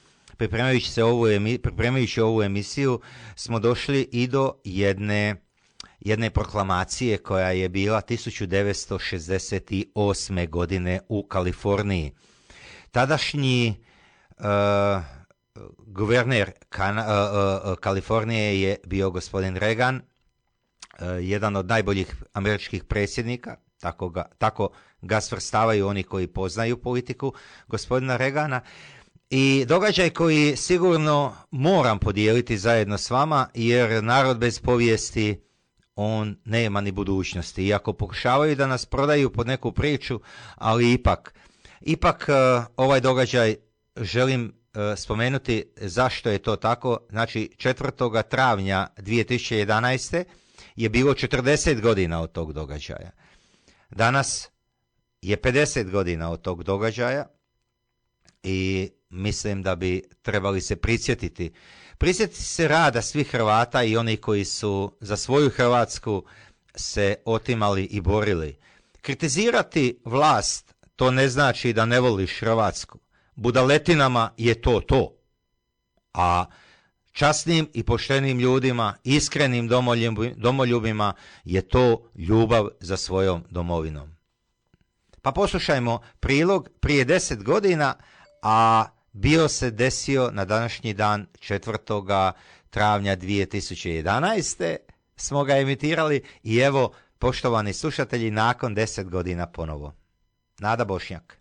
pripremajući se ovu, emi, pripremajući ovu emisiju, smo došli i do jedne, jedne proklamacije koja je bila tisuću devetsto šezdeset osme. godine u Kaliforniji. Tadašnji uh, guverner kan, uh, uh, Kalifornije je bio gospodin Reagan, uh, jedan od najboljih američkih predsjednika, tako ga, tako ga svrstavaju oni koji poznaju politiku gospodina Reagana. I događaj koji sigurno moram podijeliti zajedno s vama, jer narod bez povijesti, on nema ni budućnosti. Iako pokušavaju da nas prodaju pod neku priču, ali ipak, ipak uh, ovaj događaj želim uh, spomenuti zašto je to tako. Znači, četvrtog travnja dvije tisuće jedanaeste. je bilo četrdeset godina od tog događaja. Danas je pedeset godina od tog događaja i mislim da bi trebali se prisjetiti. Prisjetiti se rada svih Hrvata i oni koji su za svoju Hrvatsku se otimali i borili. Kritizirati vlast, to ne znači da ne voliš Hrvatsku. Budaletinama je to to. A časnim i poštenim ljudima, iskrenim domoljubima je to ljubav za svojom domovinom. Pa poslušajmo prilog prije deset godina, a bio se desio na današnji dan četvrtog travnja dvije tisuće jedanaeste. smo ga emitirali i evo, poštovani slušatelji, nakon deset godina ponovo. Nada Bošnjak.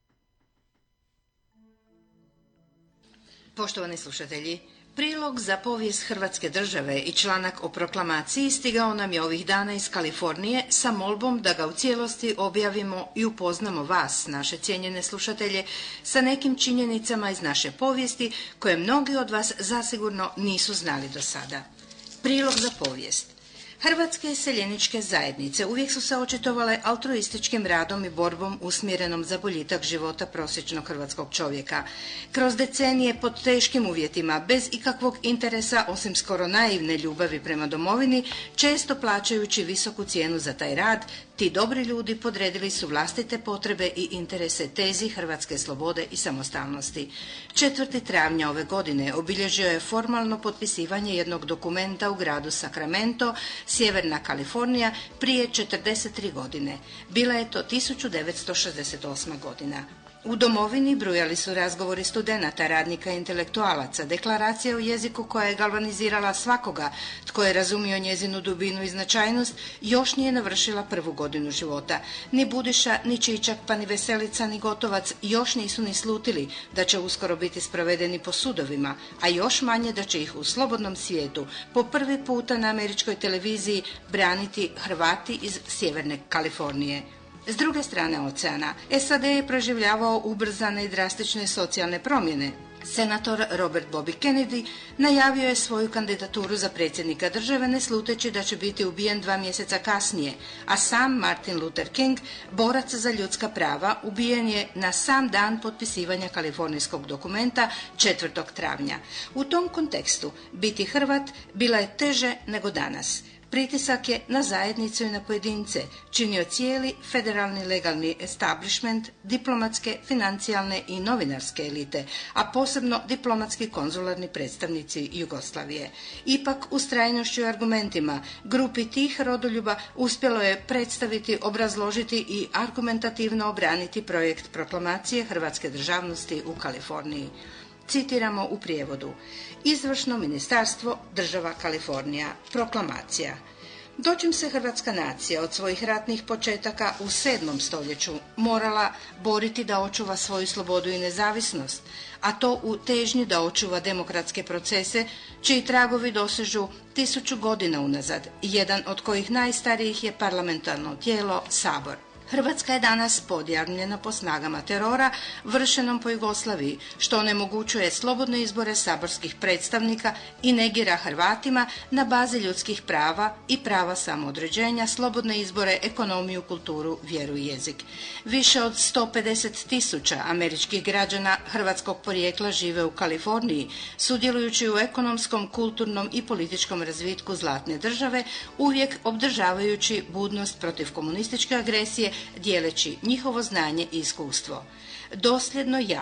Poštovani slušatelji, prilog za povijest Hrvatske države i članak o proklamaciji stigao nam je ovih dana iz Kalifornije sa molbom da ga u cijelosti objavimo i upoznamo vas, naše cijenjene slušatelje, sa nekim činjenicama iz naše povijesti koje mnogi od vas zasigurno nisu znali do sada. Prilog za povijest. Hrvatske seljeničke zajednice uvijek su se očitovale altruističkim radom i borbom usmjerenom za boljitak života prosječnog hrvatskog čovjeka. Kroz decenije pod teškim uvjetima, bez ikakvog interesa osim skoro naivne ljubavi prema domovini, često plaćajući visoku cijenu za taj rad, ti dobri ljudi podredili su vlastite potrebe i interese tezi hrvatske slobode i samostalnosti. četvrtog travnja ove godine obilježio je formalno potpisivanje jednog dokumenta u gradu Sacramento, Sjeverna Kalifornija, prije četrdeset tri godine. Bila je to tisuću devetsto šezdeset osma. godina. U domovini brujali su razgovori studenata, radnika i intelektualaca, deklaracija u jeziku koja je galvanizirala svakoga tko je razumio njezinu dubinu i značajnost, još nije navršila prvu godinu života. Ni Budiša, ni Čičak, pa ni Veselica, ni Gotovac još nisu ni slutili da će uskoro biti sprovedeni po sudovima, a još manje da će ih u slobodnom svijetu po prvi puta na američkoj televiziji braniti Hrvati iz Sjeverne Kalifornije. S druge strane oceana, S A D je proživljavao ubrzane i drastične socijalne promjene. Senator Robert Bobby Kennedy najavio je svoju kandidaturu za predsjednika države ne sluteći da će biti ubijen dva mjeseca kasnije, a sam Martin Luther King, borac za ljudska prava, ubijen je na sam dan potpisivanja kalifornijskog dokumenta četvrtog travnja. U tom kontekstu biti Hrvat bila je teže nego danas. Pritisak je na zajednicu i na pojedince činio cijeli federalni legalni establishment, diplomatske, financijalne i novinarske elite, a posebno diplomatski konzularni predstavnici Jugoslavije. Ipak, ustrajnošću i argumentima, grupi tih rodoljuba uspjelo je predstaviti, obrazložiti i argumentativno obraniti projekt proklamacije hrvatske državnosti u Kaliforniji. Citiramo u prijevodu. Izvršno ministarstvo, država Kalifornija, proklamacija. Dočim se hrvatska nacija od svojih ratnih početaka u sedmom stoljeću morala boriti da očuva svoju slobodu i nezavisnost, a to u težnji da očuva demokratske procese, čiji tragovi dosežu tisuću godina unazad, jedan od kojih najstarijih je parlamentarno tijelo Sabor. Hrvatska je danas podjarmljena po snagama terora vršenom po Jugoslaviji, što onemogućuje slobodne izbore saborskih predstavnika i negira Hrvatima na bazi ljudskih prava i prava samoodređenja, slobodne izbore, ekonomiju, kulturu, vjeru i jezik. Više od sto pedeset tisuća američkih građana hrvatskog porijekla žive u Kaliforniji, sudjelujući u ekonomskom, kulturnom i političkom razvitku zlatne države, uvijek obdržavajući budnost protiv komunističke agresije, dijeleći njihovo znanje i iskustvo. Dosljedno ja,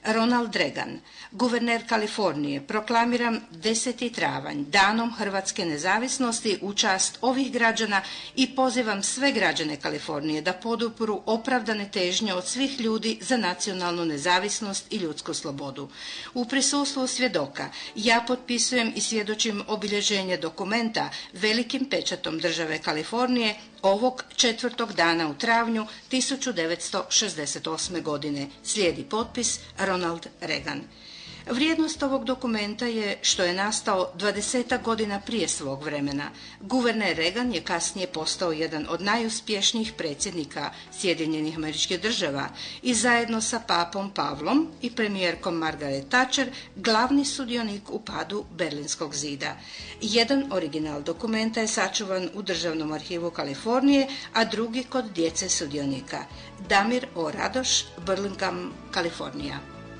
Ronald Reagan, guverner Kalifornije, proklamiram deseti travanj danom Hrvatske nezavisnosti u čast ovih građana i pozivam sve građane Kalifornije da podupru opravdane težnje od svih ljudi za nacionalnu nezavisnost i ljudsku slobodu. U prisustvu svjedoka ja potpisujem i svjedočim obilježenje dokumenta velikim pečatom države Kalifornije ovog četvrtog dana u travnju tisuću devetsto šezdeset osme. godine. Slijedi potpis Ronald Reagan. Vrijednost ovog dokumenta je što je nastao dvadesetak godina prije svog vremena. Guverner Reagan je kasnije postao jedan od najuspješnijih predsjednika Sjedinjenih Američkih Država i zajedno sa papom Pavlom i premijerkom Margaret Thatcher glavni sudionik u padu Berlinskog zida. Jedan original dokumenta je sačuvan u Državnom arhivu Kalifornije, a drugi kod djece sudionika. Damir O. Radoš, Burlingame, Kalifornija.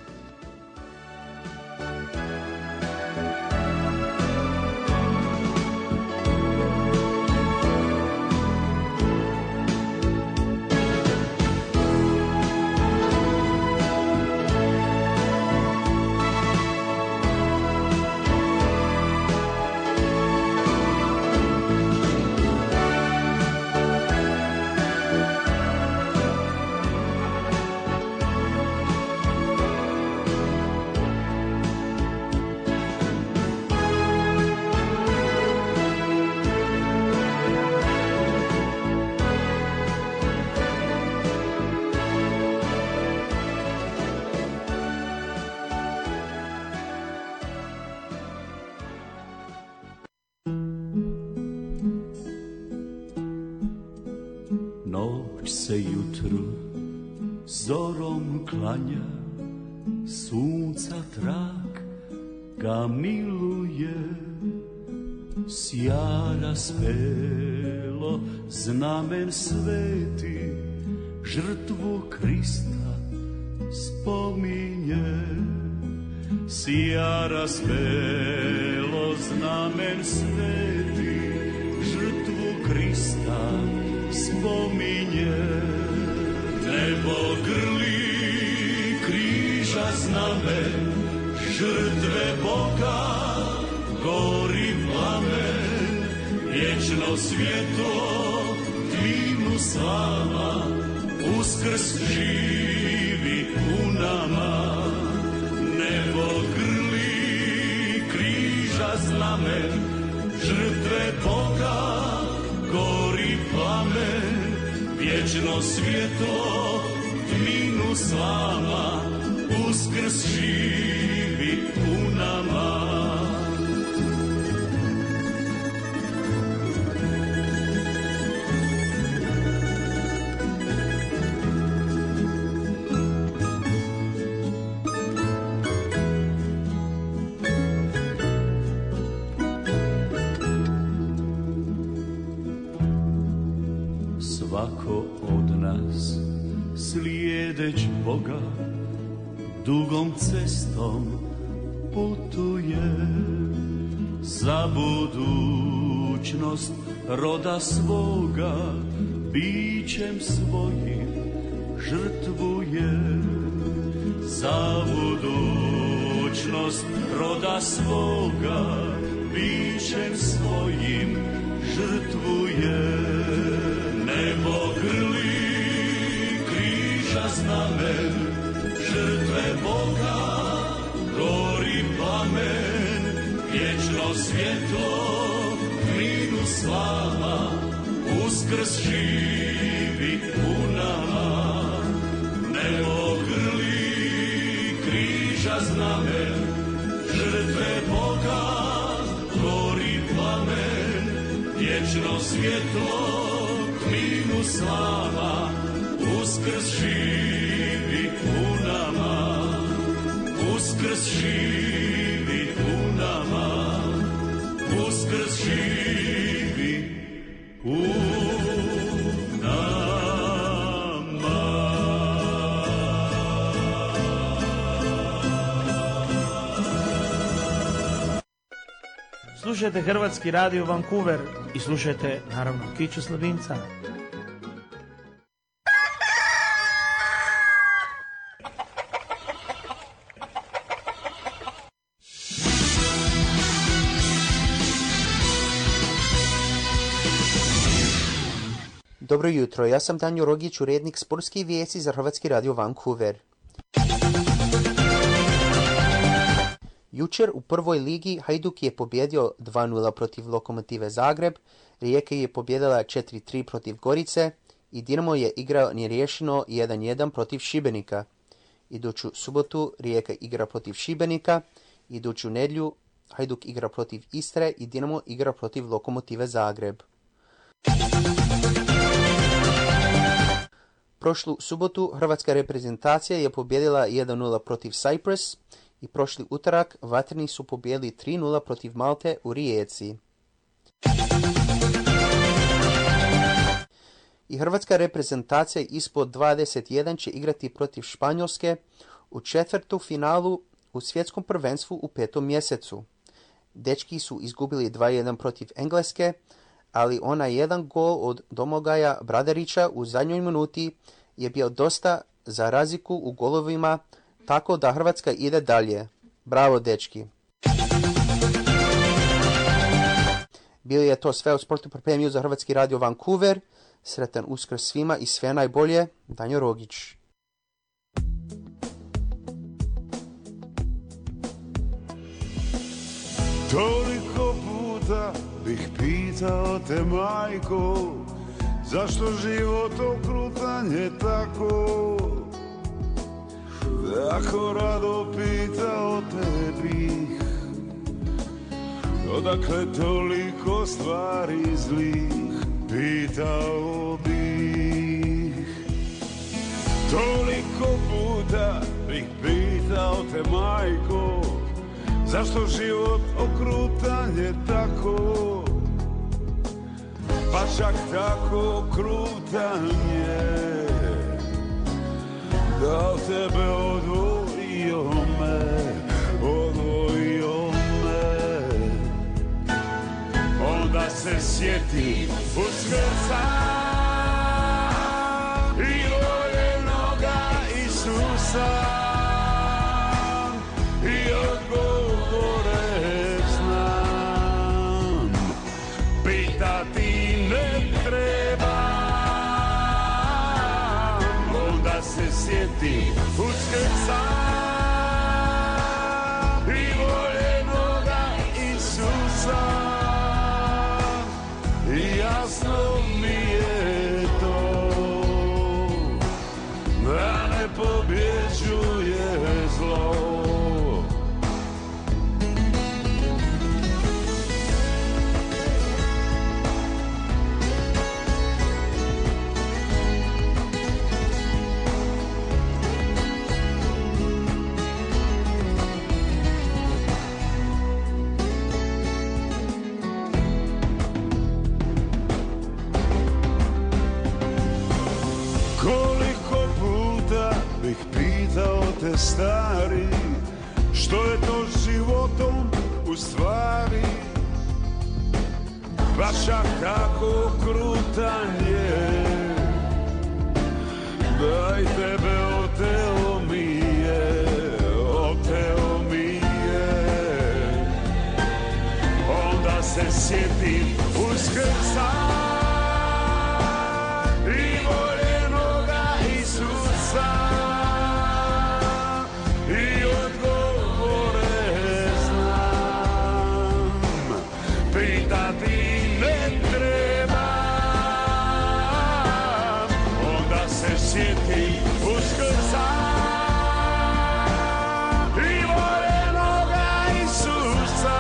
Noć se jutru zorom klanja, sunca trag ga miluje. Sjara spelo znamen sveti, žrtvu Krista spominje. Sjara spelo znamen sveti, žrtvu Krista spominje. Nebo grli križa znamen, žrtve Boga gori plamen. Vječno svjetlo tvinu slava, Uskrs živi u nama. Nebo grli križa znamen, žrtve Boga gori plamen. Vječno svjetlo tvinu slava, Uskrs živi u nama. Svako od nas slijedeć Boga dugom cestom putuje, za budućnost roda svoga bićem svojim žrtvuje. Za budućnost roda svoga bićem svojim žrtvuje. Nebo grli križa znamen, žrtve Boga gori plamen. Vječno svjetlo tvinu slava, Uskrs živi u nama. Nebo grli križa znamen, žrtve Boga gori plamen. Vječno svjetlo tvinu slava, Uskrs živi u nama. Uskrs živi u nama. Uskrs živi u nama. Slušajte Hrvatski radio Vancouver i slušajte naravno Kiču Slavinca. Dobro jutro, ja sam Danjo Rogić, urednik sportskih vijesti za Hrvatski radio Vancouver. Jučer u prvoj ligi Hajduk je pobjedio dva nula protiv Lokomotive Zagreb, Rijeka je pobjedila četiri tri protiv Gorice i Dinamo je igrao neriješeno jedan jedan protiv Šibenika. Iduću subotu Rijeka igra protiv Šibenika, iduću nedjelju Hajduk igra protiv Istre i Dinamo igra protiv Lokomotive Zagreb. Prošlu subotu hrvatska reprezentacija je pobjedila jedan nula protiv Cyprus i prošli utorak Vatreni su pobjedili tri nula protiv Malte u Rijeci. I hrvatska reprezentacija ispod dvadeset jedan će igrati protiv Španjolske u četvrtu finalu u svjetskom prvenstvu u petom mjesecu. Dečki su izgubili dva jedan protiv Engleske, ali onaj jedan gol od Domagoja Bradarića u zadnjoj minuti je bio dosta za razliku u golovima, tako da Hrvatska ide dalje. Bravo, dečki! Bilo je to sve u sportu pripremio za Hrvatski radio Vancouver. Sretan Uskrs svima i sve najbolje. Danjo Rogić. Toliko puta bih pitao te, majko, zašto život okrutan je tako? Tako rado pitao te bih, odakle toliko stvari zlih, pitao bih. Toliko puta bih pitao te, majko, zašto život okrutan je tako? Pa čak tako okrutan je da od tebe odvojio me, odvojio me. Onda se sjeti Uskrsa i voljenoga Isusa i odgovore znam, pitati ne treba. Onda se sjeti Uskrsa i voljenoga Isusa i jasno mi je to da ne pobjeđuje zlo. Koliko puta bih pitao te, stari, što je to životom u stvari? Pa čak tako krutan je, daj tebe oteo mi je, oteo mi je. Onda se sjetim Uskrsa i voljenoga Isusa i odgovore znam, pitati ne treba. Onda se sjetim Uskrsa i voljenoga Isusa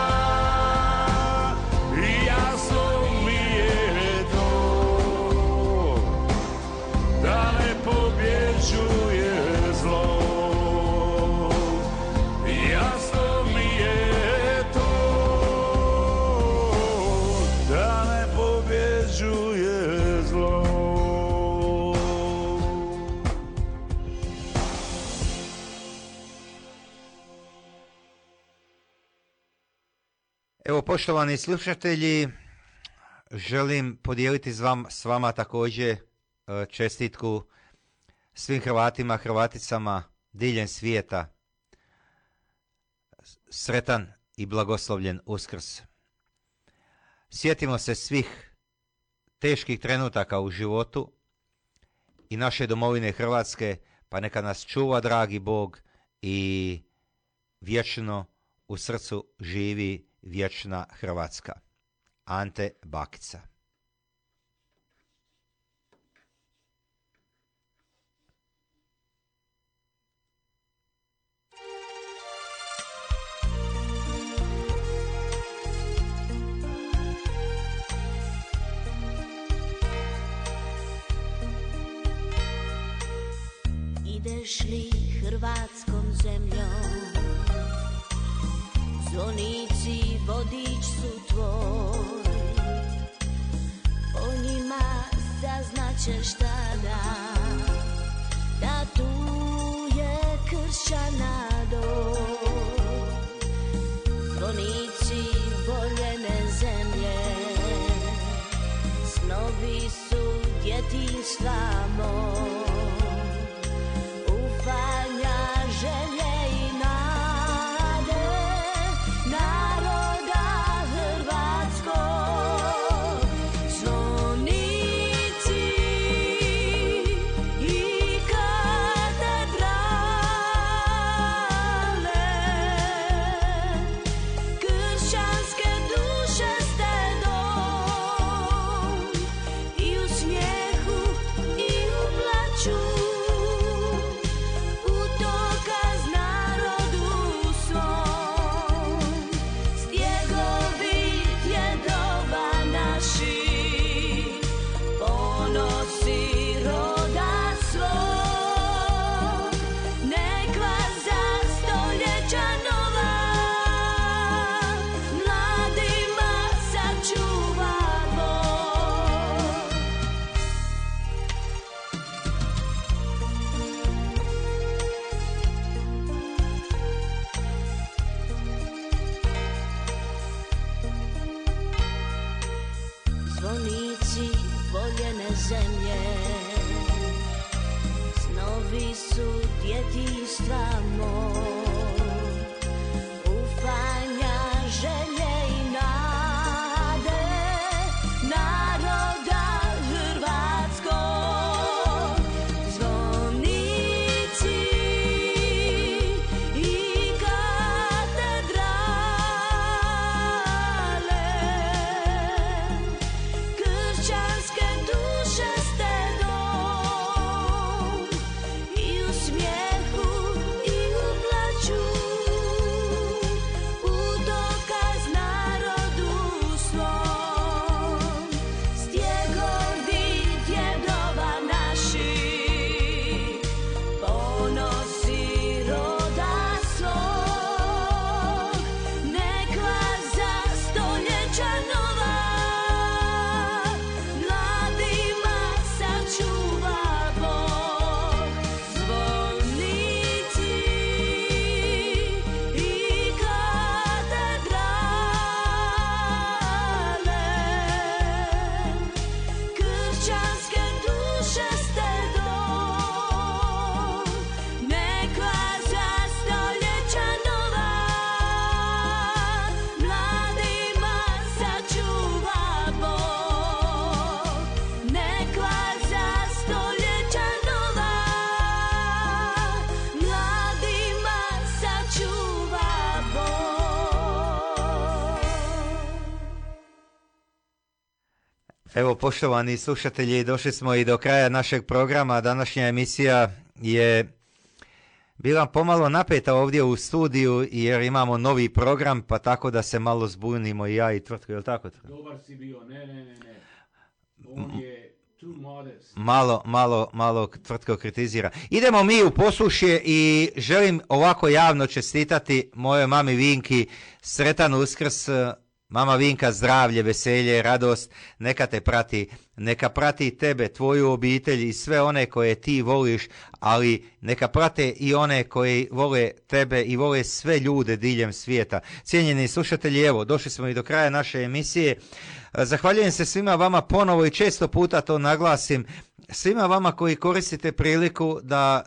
i jasno mi je to da ne pobjeđuje zlo. Jasno mi je to da ne pobjeđuje zlo. Evo, poštovani slušatelji, želim podijeliti s vama, s vama također e, čestitku svim Hrvatima, Hrvaticama diljem svijeta. Sretan i blagoslovljen Uskrs. Sjetimo se svih teških trenutaka u životu i naše domovine Hrvatske, pa neka nas čuva dragi Bog i vječno u srcu živi vječna Hrvatska. Ante Bakica. Ideš li hrvatskom zemljom, zvonici vodič su tvoj, o njima saznaćeš tada da tu je kršćana doj. Zvonici voljene zemlje, snovi su djetinjstva moj, ufanja, želje i nade naroda hrvatskog. Zvonici i katedrale, kršćanske duše ste dom, i u smijehu i u plaću. Zvonici voljene zemlje, snovi su djetinjstva moj, ufanja, želje i nade naroda hrvatskog. Zvonici i katedrale, kršćanske duše ste dom, i u smijehu i u plaću, putokaz narodu svom, stjegovi djedova naših, ponosi roda svog, nekva za stoljeća nova, mladima sačuva Bog. Zvonici i katedrale, kršćanske duše ste dom, nekva za stoljeća nova, mladima sačuva Bog. Nekva za stoljeća nova, mladima sačuva Bog. Evo, poštovani slušatelji, došli smo i do kraja našeg programa. Današnja emisija je bila pomalo napeta ovdje u studiju jer imamo novi program, pa tako da se malo zbunimo i ja i Tvrtko, je li tako? Dobar si bio, ne, ne, ne, ne. On je too modest. Malo, malo, malo Tvrtko kritizira. Idemo mi u poslušje i želim ovako javno čestitati mojoj mami Vinki sretan Uskrs. Mama Vinka, zdravlje, veselje, radost, neka te prati, neka prati tebe, tvoju obitelj i sve one koje ti voliš, ali neka prate i one koji vole tebe i vole sve ljude diljem svijeta. Cijenjeni slušatelji, evo, došli smo i do kraja naše emisije. Zahvaljujem se svima vama ponovo i često puta to naglasim, svima vama koji koristite priliku da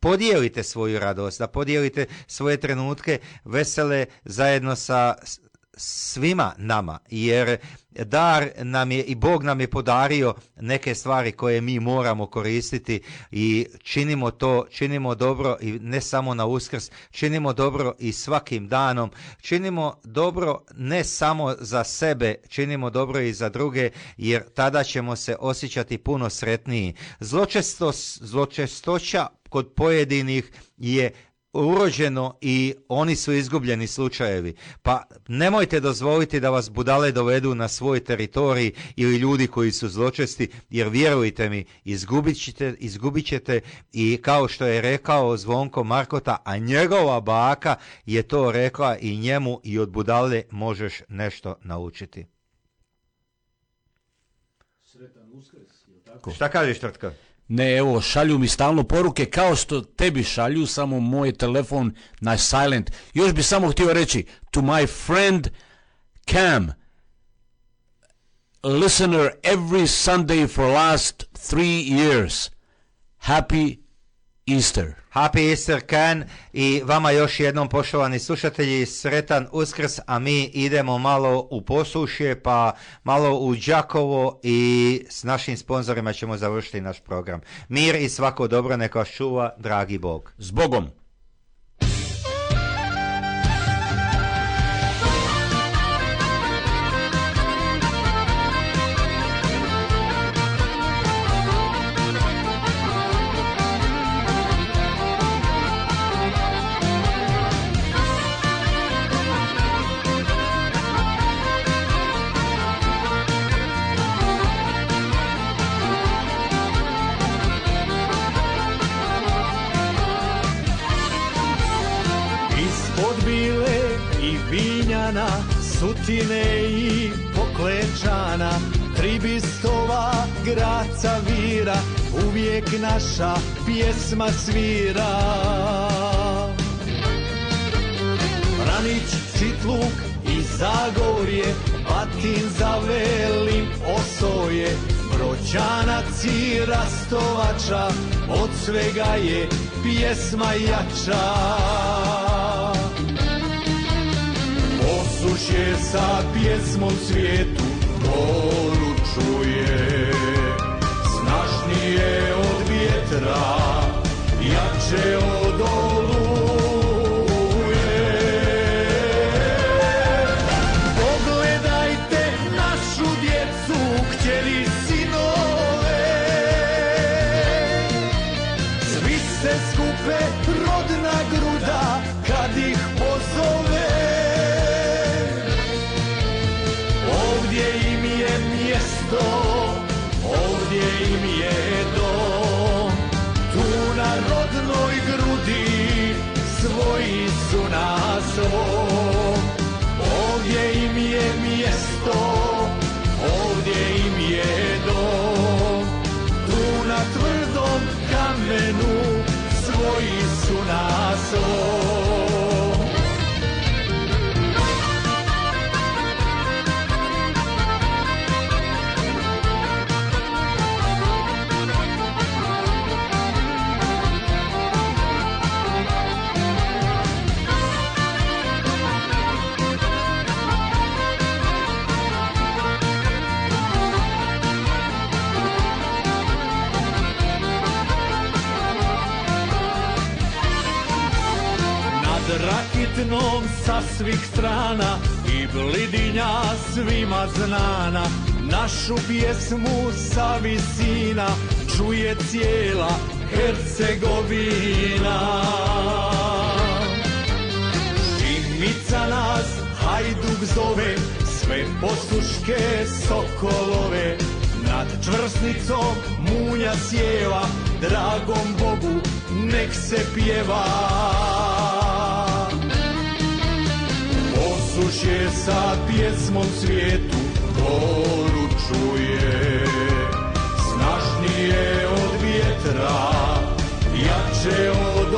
podijelite svoju radost, da podijelite svoje trenutke vesele zajedno sa svima nama, jer dar nam je i Bog nam je podario neke stvari koje mi moramo koristiti i činimo to, činimo dobro i ne samo na Uskrs, činimo dobro i svakim danom, činimo dobro ne samo za sebe, činimo dobro i za druge, jer tada ćemo se osjećati puno sretniji. Zločestos, zločestoća kod pojedinih je urođeno i oni su izgubljeni slučajevi. Pa nemojte dozvoliti da vas budale dovedu na svoj teritorij ili ljudi koji su zločesti, jer vjerujte mi, izgubit ćete, izgubit ćete i kao što je rekao Zvonko Markota, a njegova baka je to rekla i njemu i od budale možeš nešto naučiti. Sretan Uskrs, je tako? Šta kažeš, Trtko? Ne, evo, šalju mi stalno poruke kao što tebi šalju, samo moj telefon na silent. Još bi samo htio reći, to my friend Cam, listener every Sunday for last three years, happy Easter. Happy Easter, Ken, i vama još jednom, poštovani slušatelji, sretan Uskrs, a mi idemo malo u Posušje, pa malo u Đakovo i s našim sponzorima ćemo završiti naš program. Mir i svako dobro, neka vas čuva, dragi Bog. S Bogom! Sutine i Poklečana, Tribistova, Graca vira, uvijek naša pjesma svira. Vranić, Čitluk i Zagorje, Batin za Velim Osoje, Brođanac i Rastovača, od svega je pjesma jača. Posušje sa pjesmom svijetu poručuje, snažnije od vjetra, jače od oluje. Pogledajte našu djecu, kćeri, sinove, svi se skupe, rodna gruda kad ih pozove. Ovdje im je dom, tu na rodnoj grudi svoji su nasom. Ovdje im je mjesto, ovdje im je dom, tu na tvrdom kamenu svoji su nasom. Rakitnom sa svih strana i blidinja svima znana, našu pjesmu sa visina čuje cijela Hercegovina. Šimica nas Hajduk zove, sve posuške sokolove, nad čvrsnicom munja sjeva, dragom Bogu nek se pjeva. Posušje sa pjesmom svijetu poručuje, snažnije od vjetra, jače od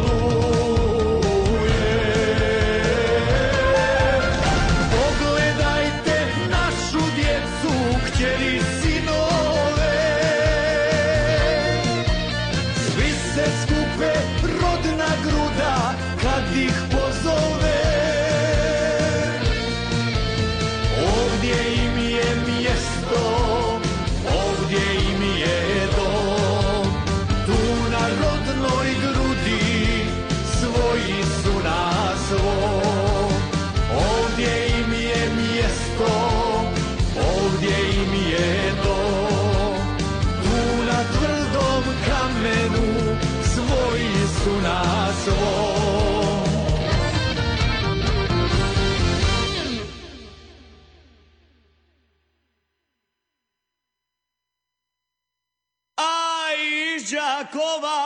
oluje. Pogledajte našu djecu, kćeri, sinove, svi se skupe, rodna gruda kad ih pozove. srcu na svom. A iz Đakova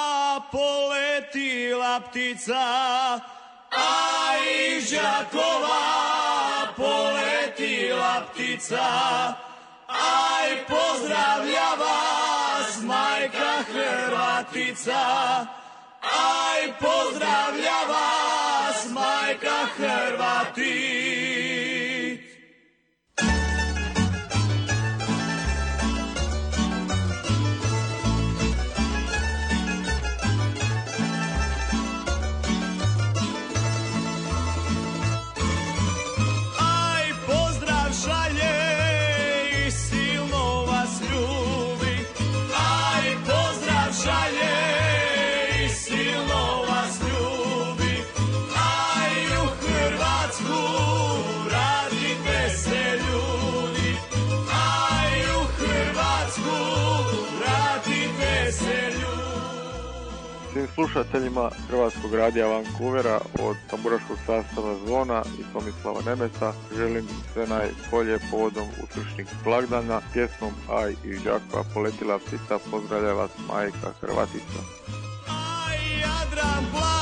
poletila ptica, a iz Đakova poletila ptica, aj pozdravlja vas majka Hrvatica, aj pozdravlja vas majka Hrvatica. Svim slušateljima Hrvatskog radija Vancouvera od tamburaškog sastava Zvona i Tomislava Nemeta želim sve najbolje povodom uskršnjih blagdana pjesmom Aj iz Đakova poletila ptica, pozdravlja vas majka Hrvatica. Aj Jadran